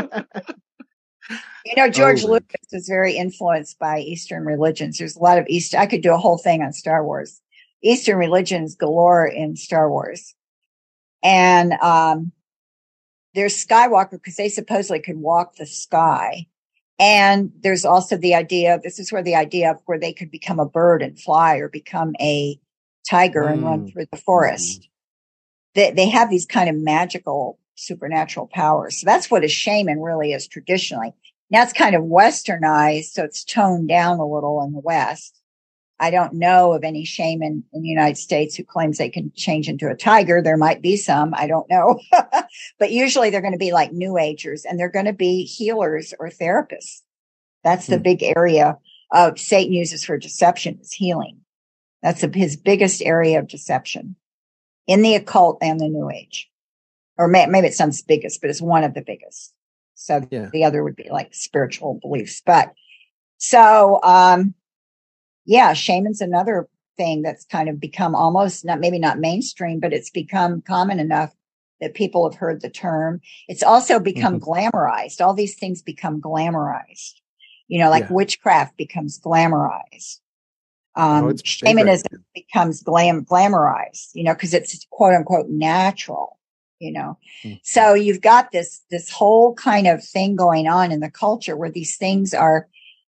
You know, George oh, Lucas was very influenced by Eastern religions. There's a lot of East. I could do a whole thing on Star Wars. Eastern religions galore in Star Wars. And um there's Skywalker because they supposedly could walk the sky. And there's also the idea, this is where the idea of where they could become a bird and fly, or become a tiger mm. and run through the forest. Mm. They, they have these kind of magical supernatural powers. So that's what a shaman really is traditionally. Now it's kind of westernized, so it's toned down a little in the West. I don't know of any shaman in the United States who claims they can change into a tiger. There might be some, I don't know. But usually they're going to be like New Agers, and they're going to be healers or therapists. That's the hmm. big area of Satan uses for deception, is healing. That's a, his biggest area of deception in the occult and the New Age. Or may, maybe it's not its biggest, but it's one of the biggest. So yeah. The other would be like spiritual beliefs. But so, um, yeah, shaman's another thing that's kind of become almost not, maybe not mainstream, but it's become common enough that people have heard the term. It's also become mm-hmm. glamorized. All these things become glamorized. You know, like yeah. witchcraft becomes glamorized. Um, oh, shamanism right. becomes glam, glamorized, you know, cause it's quote unquote natural, you know. Mm-hmm. So you've got this, this whole kind of thing going on in the culture where these things are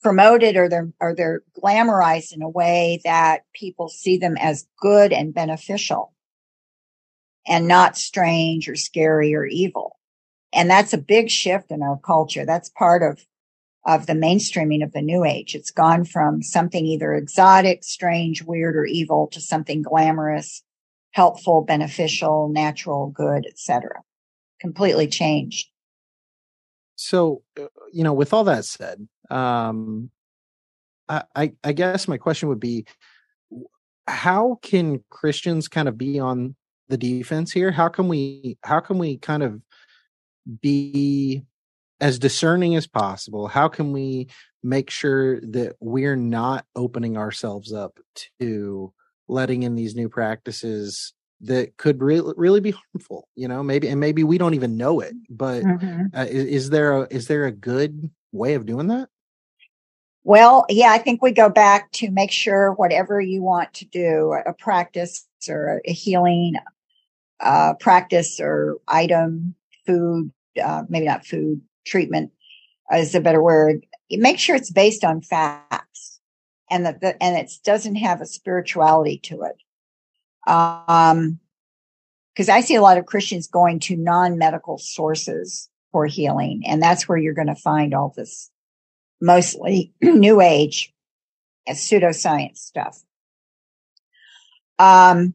promoted or they're, or they're glamorized in a way that people see them as good and beneficial and not strange or scary or evil. And that's a big shift in our culture. That's part of, of the mainstreaming of the New Age. It's gone from something either exotic, strange, weird, or evil to something glamorous, helpful, beneficial, natural, good, et cetera. Completely changed. So, you know, with all that said, um, I, I, I guess my question would be, how can Christians kind of be on the defense here? How can we, how can we kind of be as discerning as possible? How can we make sure that we're not opening ourselves up to letting in these new practices that could really, really be harmful, you know, maybe, and maybe we don't even know it, but mm-hmm. uh, is, is there a, is there a good way of doing that? Well, yeah, I think we go back to make sure whatever you want to do, a practice or a healing uh, practice or item, food, uh, maybe not food, treatment is a better word. Make sure it's based on facts and that, the, and it doesn't have a spirituality to it. Um, because I see a lot of Christians going to non-medical sources for healing, and that's where you're going to find all this mostly New Age and pseudoscience stuff. Um,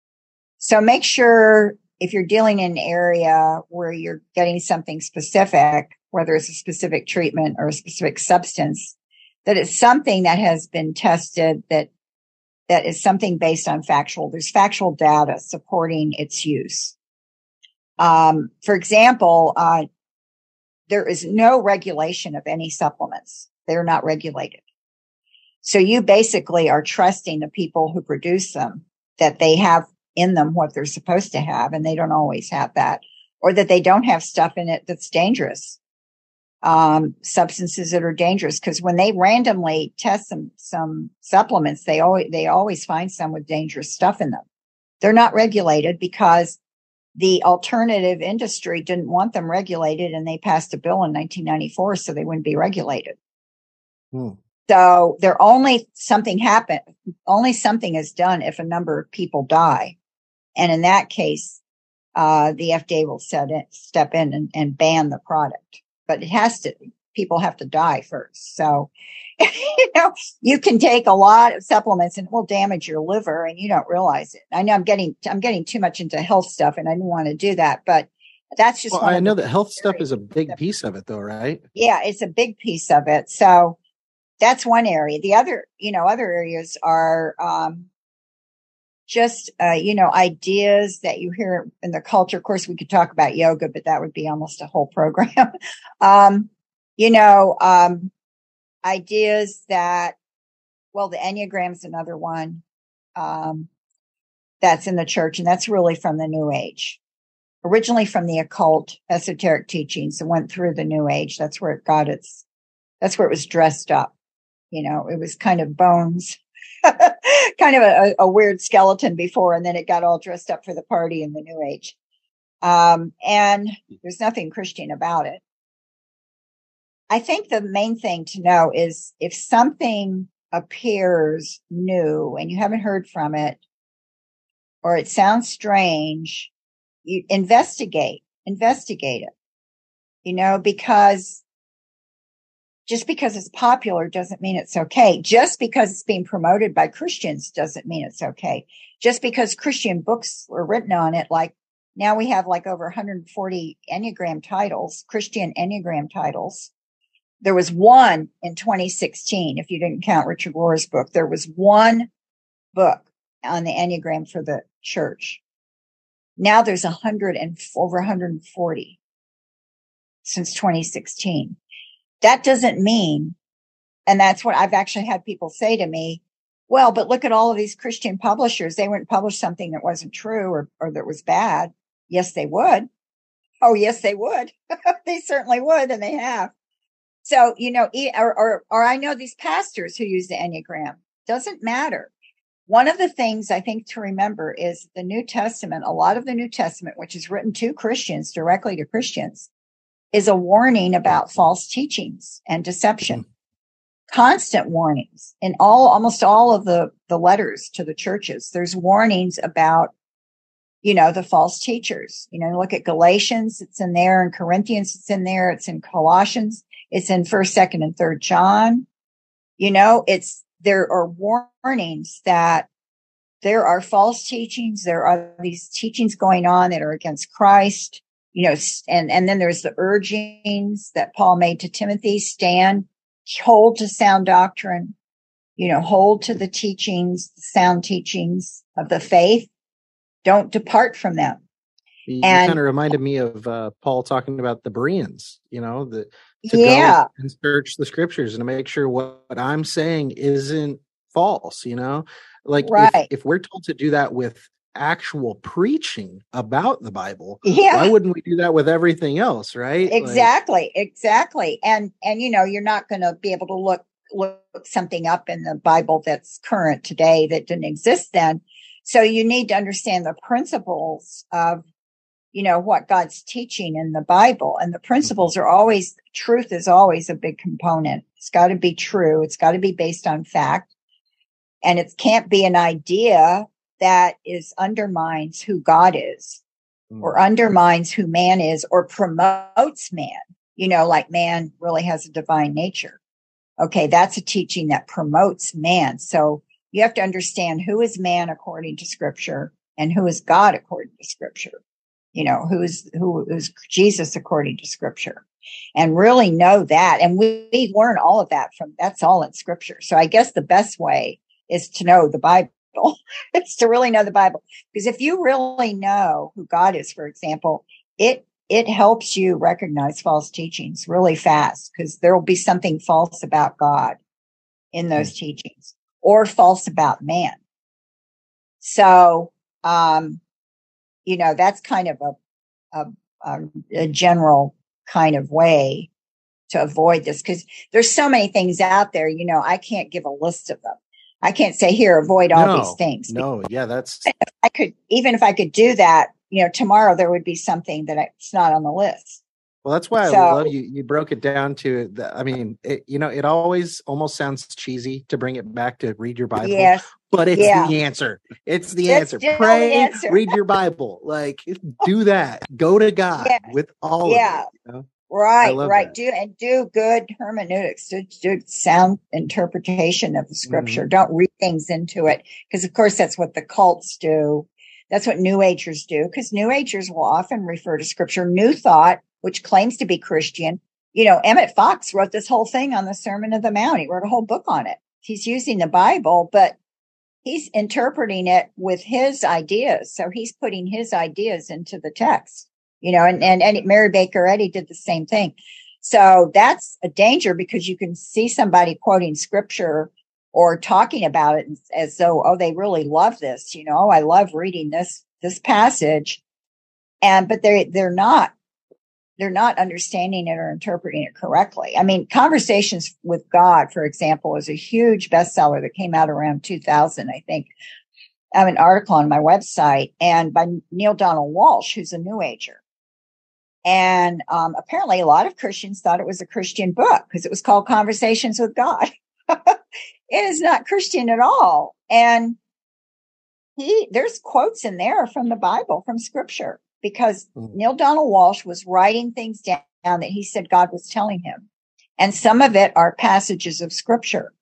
so make sure if you're dealing in an area where you're getting something specific, whether it's a specific treatment or a specific substance, that it's something that has been tested, that that is something based on factual, there's factual data supporting its use. Um, for example, uh, there is no regulation of any supplements. They're not regulated. So you basically are trusting the people who produce them that they have in them what they're supposed to have, and they don't always have that, or that they don't have stuff in it that's dangerous. Um, substances that are dangerous, because when they randomly test some, some supplements, they always, they always find some with dangerous stuff in them. They're not regulated because the alternative industry didn't want them regulated, and they passed a bill in nineteen ninety-four so they wouldn't be regulated. Hmm. So they're only something happen, only something is done if a number of people die. And in that case, uh, the F D A will set in, step in and, and ban the product. But it has to, people have to die first. So, you know, you can take a lot of supplements and it will damage your liver and you don't realize it. I know I'm getting, I'm getting too much into health stuff and I didn't want to do that, but that's just, well, I know that health stuff is a big piece of it though, right? Yeah, it's a big piece of it. So that's one area. The other, you know, other areas are, um, just, uh, you know, ideas that you hear in the culture. Of course, we could talk about yoga, but that would be almost a whole program. um, you know, um, ideas that, well, the Enneagram's another one, um, that's in the church, and that's really from the New Age, originally from the occult esoteric teachings and went through the New Age. That's where it got its, that's where it was dressed up. You know, it was kind of bones. kind of a, a weird skeleton before, and then it got all dressed up for the party in the New Age. Um, and there's nothing Christian about it. I think the main thing to know is if something appears new and you haven't heard from it, or it sounds strange, you investigate, investigate it, you know, because just because it's popular doesn't mean it's okay. Just because it's being promoted by Christians doesn't mean it's okay. Just because Christian books were written on it, like now we have like over one hundred forty Enneagram titles, Christian Enneagram titles. There was one in twenty sixteen, if you didn't count Richard Rohr's book, there was one book on the Enneagram for the church. Now there's a hundred and over one hundred forty since twenty sixteen. That doesn't mean, and that's what I've actually had people say to me, well, but look at all of these Christian publishers. They wouldn't publish something that wasn't true or, or that was bad. Yes, they would. Oh, yes, they would. They certainly would, and they have. So, you know, or, or, or I know these pastors who use the Enneagram. Doesn't matter. One of the things I think to remember is the New Testament, a lot of the New Testament, which is written to Christians, directly to Christians, is a warning about false teachings and deception. constant warnings in all, almost all of the, the letters to the churches. There's warnings about, you know, the false teachers. You know, look at Galatians, it's in there, in Corinthians, it's in there, it's in Colossians, it's in first, second, and third John. You know, it's, there are warnings that there are false teachings. There are these teachings going on that are against Christ, you know, and, and then there's the urgings that Paul made to Timothy: stand, hold to sound doctrine, you know, hold to the teachings, the sound teachings of the faith. Don't depart from them. You and kind of reminded me of uh, Paul talking about the Bereans, you know, the, to yeah. go and search the scriptures and to make sure what, what I'm saying isn't false, you know, like right. if, if we're told to do that with actual preaching about the Bible, yeah. why wouldn't we do that with everything else? Right. Exactly. Like, exactly. And, and, you know, you're not going to be able to look, look something up in the Bible that's current today that didn't exist then. So you need to understand the principles of, you know, what God's teaching in the Bible. And the principles are always, truth is always a big component. It's got to be true. It's got to be based on fact. And it can't be an idea that is undermines who God is mm. or undermines who man is or promotes man, you know, like man really has a divine nature. Okay. That's a teaching that promotes man. So you have to understand who is man according to scripture and who is God according to scripture. You know, who is, who is Jesus according to scripture, and really know that. And we, we learn all of that from, that's all in scripture. So I guess the best way is to know the Bible. It's to really know the Bible. Because if you really know who God is, for example, it, it helps you recognize false teachings really fast, because there will be something false about God in those mm-hmm. teachings, or false about man. So, um, you know, that's kind of a, a, a general kind of way to avoid this, because there's so many things out there. You know, I can't give a list of them. I can't say, here, avoid all no, these things. No, yeah, that's. I could, even if I could do that, you know, tomorrow there would be something that I, it's not on the list. Well, that's why so, I love you. You broke it down to, the, I mean, it, you know, it always almost sounds cheesy to bring it back to read your Bible, yes, but it's yeah. the answer. It's the It's answer. Pray, the answer. read your Bible. Like, do that. Go to God yeah. with all yeah. of it. You know? Right, right. That. Do and do good hermeneutics, do, do sound interpretation of the scripture. Mm-hmm. Don't read things into it, because of course that's what the cults do. That's what New Agers do, because New Agers will often refer to scripture. New Thought, which claims to be Christian, you know, Emmett Fox wrote this whole thing on the Sermon of the Mount. He wrote a whole book on it. He's using the Bible, but he's interpreting it with his ideas. So he's putting his ideas into the text. You know, and, and, and Mary Baker Eddy did the same thing. So that's a danger, because you can see somebody quoting scripture or talking about it as though, oh, they really love this. You know, I love reading this, this passage. And, but they're, they're not, they're not understanding it or interpreting it correctly. I mean, Conversations with God, for example, is a huge bestseller that came out around two thousand, I think. I have an article on my website, and by Neil Donald Walsh, who's a New Ager. And um, apparently a lot of Christians thought it was a Christian book because it was called Conversations with God. It is not Christian at all. And he, there's quotes in there from the Bible, from scripture, because mm. Neil Donald Walsh was writing things down that he said God was telling him. And some of it are passages of scripture.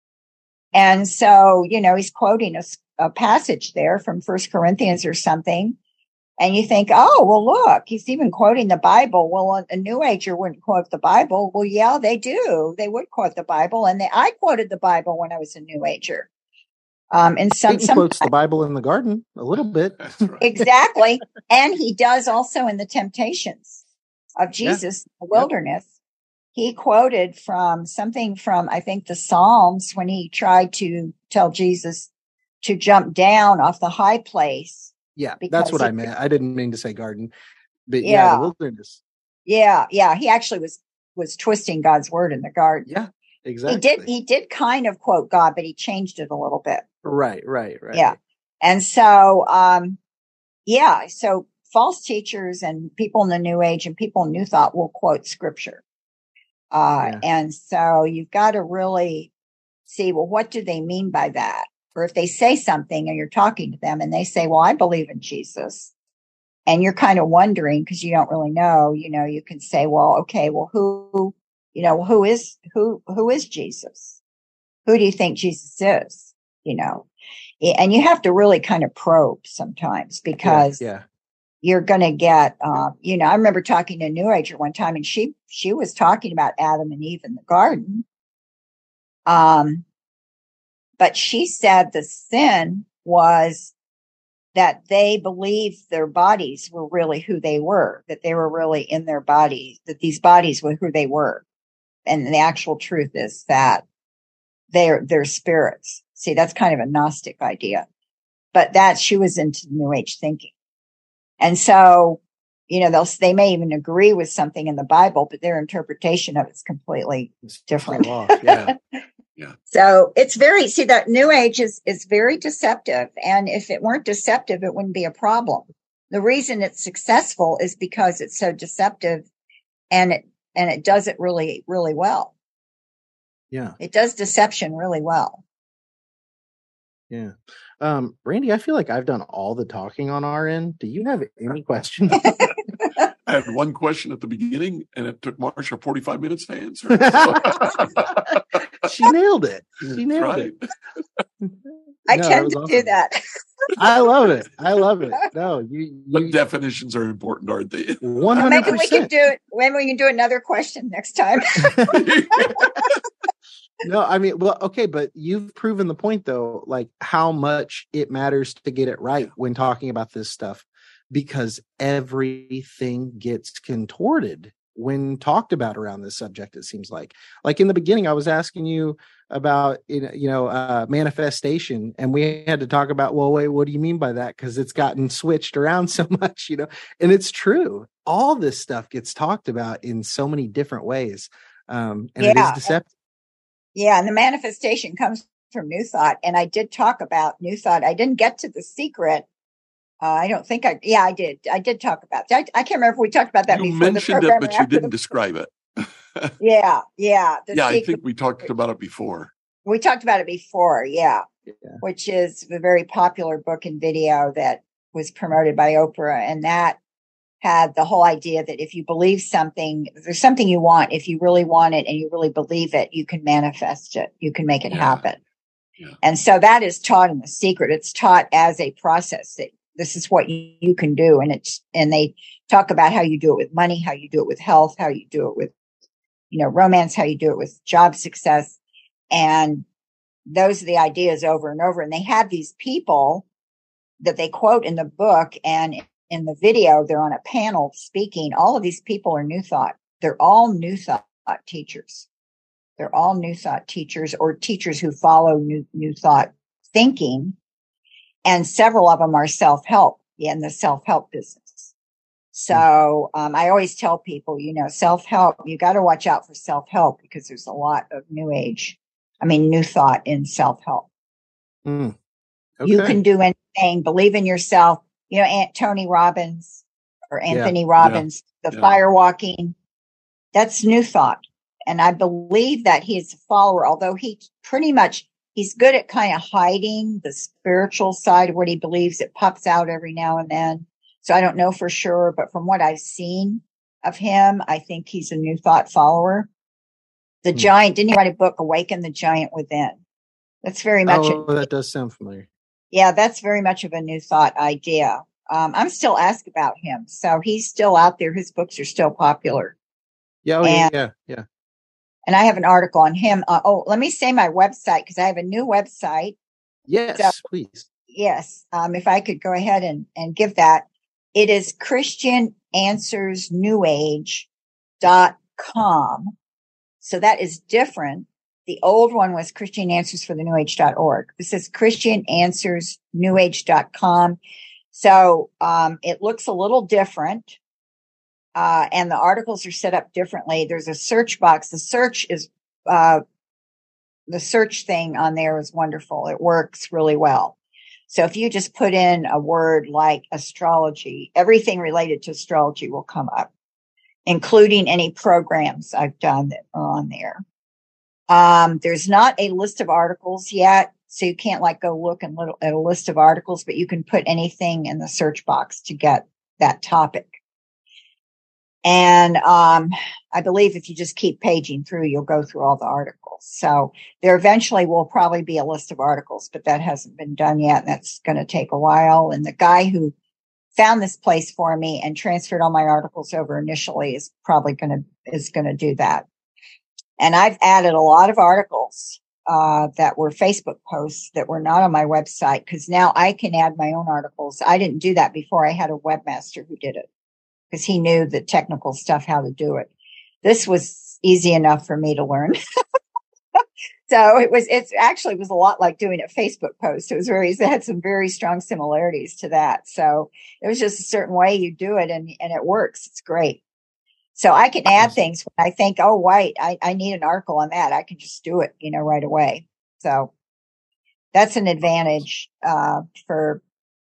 And so, you know, he's quoting a, a passage there from First Corinthians or something. And you think, oh, well, look, he's even quoting the Bible. Well, a New Ager wouldn't quote the Bible. Well, yeah, they do. They would quote the Bible. And they, I quoted the Bible when I was a New Ager. Um, and some, Satan some quotes the Bible in the garden a little bit. Right. Exactly. And he does also in the temptations of Jesus, yeah. the wilderness. Yep. He quoted from something from, I think, the Psalms, when he tried to tell Jesus to jump down off the high place. Yeah, that's what he, I meant. I didn't mean to say garden, but yeah, yeah, the wilderness. Yeah, yeah. He actually was was twisting God's word in the garden. Yeah, exactly. He did he did kind of quote God, but he changed it a little bit. Right, right, right. Yeah. And so um yeah, so false teachers and people in the New Age and people in New Thought will quote scripture. Uh, Yeah. and so you've got to really see, well, what do they mean by that? Or if they say something and you're talking to them and they say, well, I believe in Jesus, and you're kind of wondering because you don't really know, you know, you can say, well, okay, well, who, you know, who is, who, who is Jesus? Who do you think Jesus is? You know, and you have to really kind of probe sometimes because Yeah. yeah. you're going to get, um, you know, I remember talking to a New Ager one time and she, she was talking about Adam and Eve in the garden. Um, but she said the sin was that they believed their bodies were really who they were, that they were really in their bodies, that these bodies were who they were. And the actual truth is that they're, they're spirits. See, that's kind of a Gnostic idea, but that she was into New Age thinking. And so, you know, they'll, they may even agree with something in the Bible, but their interpretation of it's completely It's different. so off. Yeah. Yeah. So it's very, see, that New Age is, is very deceptive. And if it weren't deceptive, it wouldn't be a problem. The reason it's successful is because it's so deceptive and it, and it does it really, really well. Yeah. It does deception really well. Yeah. Um, Randy, I feel like I've done all the talking on our end. Do you have any questions? I had one question at the beginning, and it took Marsha forty-five minutes to answer. So. She nailed it. She nailed right. it. I No, tend to awesome. do that. I love it. I love it. No, you, But you definitions are important, aren't they? one Well, hundred maybe we can percent. do it. Maybe we can do another question next time. No, I mean, well, okay, but you've proven the point though, like how much it matters to get it right when talking about this stuff, because everything gets contorted when talked about around this subject. It seems like, like in the beginning, I was asking you about, you know, uh, manifestation, and we had to talk about, well, wait, what do you mean by that? Because it's gotten switched around so much, you know, and it's true. All this stuff gets talked about in so many different ways, um, and Yeah. it is deceptive. Yeah, and the manifestation comes from New Thought. And I did talk about New Thought. I didn't get to the secret. Uh, I don't think I, yeah, I did. I did talk about that. I, I can't remember if we talked about that You before mentioned the it, program but or you after didn't the, describe it. yeah, yeah. The yeah, I secret, think we talked about it before. we talked about it before, yeah, Yeah. which is a very popular book and video that was promoted by Oprah. And that had the whole idea that if you believe something, if there's something you want, if you really want it and you really believe it, you can manifest it. You can make it Yeah. happen. Yeah. And so that is taught in The Secret. It's taught as a process that this is what you, you can do. And it's, and they talk about how you do it with money, how you do it with health, how you do it with, you know, romance, how you do it with job success. And those are the ideas over and over. And they have these people that they quote in the book, and in the video, they're on a panel speaking. All of these people are New Thought. They're all New Thought teachers. They're all New Thought teachers or teachers who follow New, new Thought thinking. And several of them are self-help in the self-help business. So um, I always tell people, you know, self-help, you got to watch out for self-help because there's a lot of New Age, I mean, New Thought in self-help. Mm. Okay. You can do anything, believe in yourself. You know, Aunt Tony Robbins or Anthony Yeah. Robbins, Yeah. the Yeah. fire walking, that's New Thought. And I believe that he is a follower, although he pretty much, he's good at kind of hiding the spiritual side of what he believes. It pops out every now and then. So I don't know for sure, but from what I've seen of him, I think he's a New Thought follower. The Hmm. Giant, didn't he write a book, Awaken the Giant Within? That's very much Oh, a, that does sound familiar. yeah, that's very much of a New Thought idea. Um, I'm still asked about him. So he's still out there. His books are still popular. Yeah, oh, And- yeah, yeah. And I have an article on him. Uh, oh, let me say my website because I have a new website. Yes, So- please. Yes. Um, if I could go ahead and, and give that. It is Christian Answers New Age dot com. So that is different. The old one was Christian Answers for the New Age dot org. This is Christian Answers New Age dot com. So um, it looks a little different. Uh, and the articles are set up differently. There's a search box. The search is, uh, the search thing on there is wonderful. It works really well. So if you just put in a word like astrology, everything related to astrology will come up. including any programs I've done that are on there. Um, there's not a list of articles yet, so you can't like go look and little, at a list of articles, but you can put anything in the search box to get that topic. And um, I believe if you just keep paging through, you'll go through all the articles. So there eventually will probably be a list of articles, but that hasn't been done yet. And that's going to take a while. And the guy who found this place for me and transferred all my articles over initially is probably going to, is going to do that. And I've added a lot of articles uh, that were Facebook posts that were not on my website, because now I can add my own articles. I didn't do that before. I had a webmaster who did it, because he knew the technical stuff, how to do it. This was easy enough for me to learn. So it was, it's actually was a lot like doing a Facebook post. It was very, it had some very strong similarities to that. So it was just a certain way you do it, and, and it works. It's great. So I can add things when I think, oh, wait, I, I need an article on that. I can just do it, you know, right away. So that's an advantage, uh, for,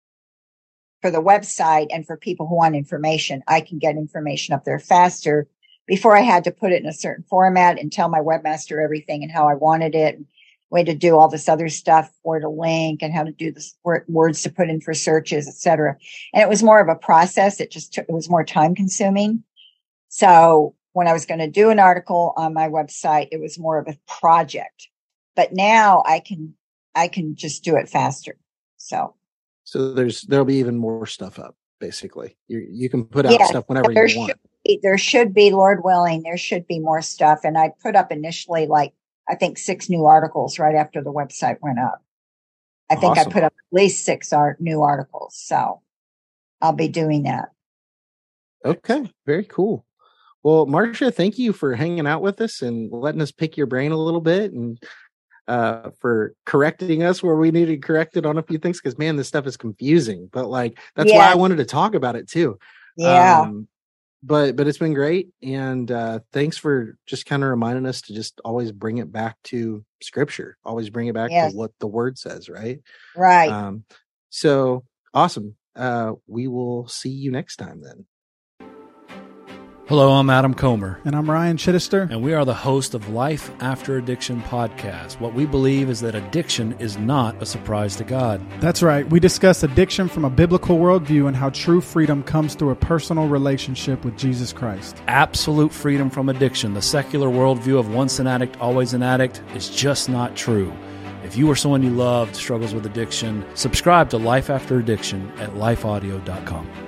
for the website and for people who want information. I can get information up there faster. Before I had to put it in a certain format and tell my webmaster everything and how I wanted it, and way to do all this other stuff, where to link and how to do this, words to put in for searches, et cetera. And it was more of a process. It just took, it was more time consuming. So when I was going to do an article on my website, it was more of a project. But now I can, I can just do it faster. So. So there's, there'll be even more stuff up, basically. You you can put out yeah, stuff whenever you want. Be, there should be, Lord willing, there should be more stuff. And I put up initially, like, I think six new articles right after the website went up. I think awesome. I put up at least six art, new articles. So I'll be doing that. Okay. Very cool. Well, Marcia, thank you for hanging out with us and letting us pick your brain a little bit, and uh, for correcting us where we needed corrected on a few things. Cause man, this stuff is confusing, but like, that's yeah. why I wanted to talk about it too. Yeah. Um, but, but it's been great. And, uh, thanks for just kind of reminding us to just always bring it back to scripture, always bring it back yes. to what the word says. Right. Right. Um, so awesome. Uh, we will see you next time then. Hello, I'm Adam Comer. And I'm Ryan Chittister. And we are the host of Life After Addiction podcast. What we believe is that addiction is not a surprise to God. That's right. We discuss addiction from a biblical worldview and how true freedom comes through a personal relationship with Jesus Christ. Absolute freedom from addiction. The secular worldview of once an addict, always an addict is just not true. If you or someone you loved struggles with addiction, subscribe to Life After Addiction at life audio dot com.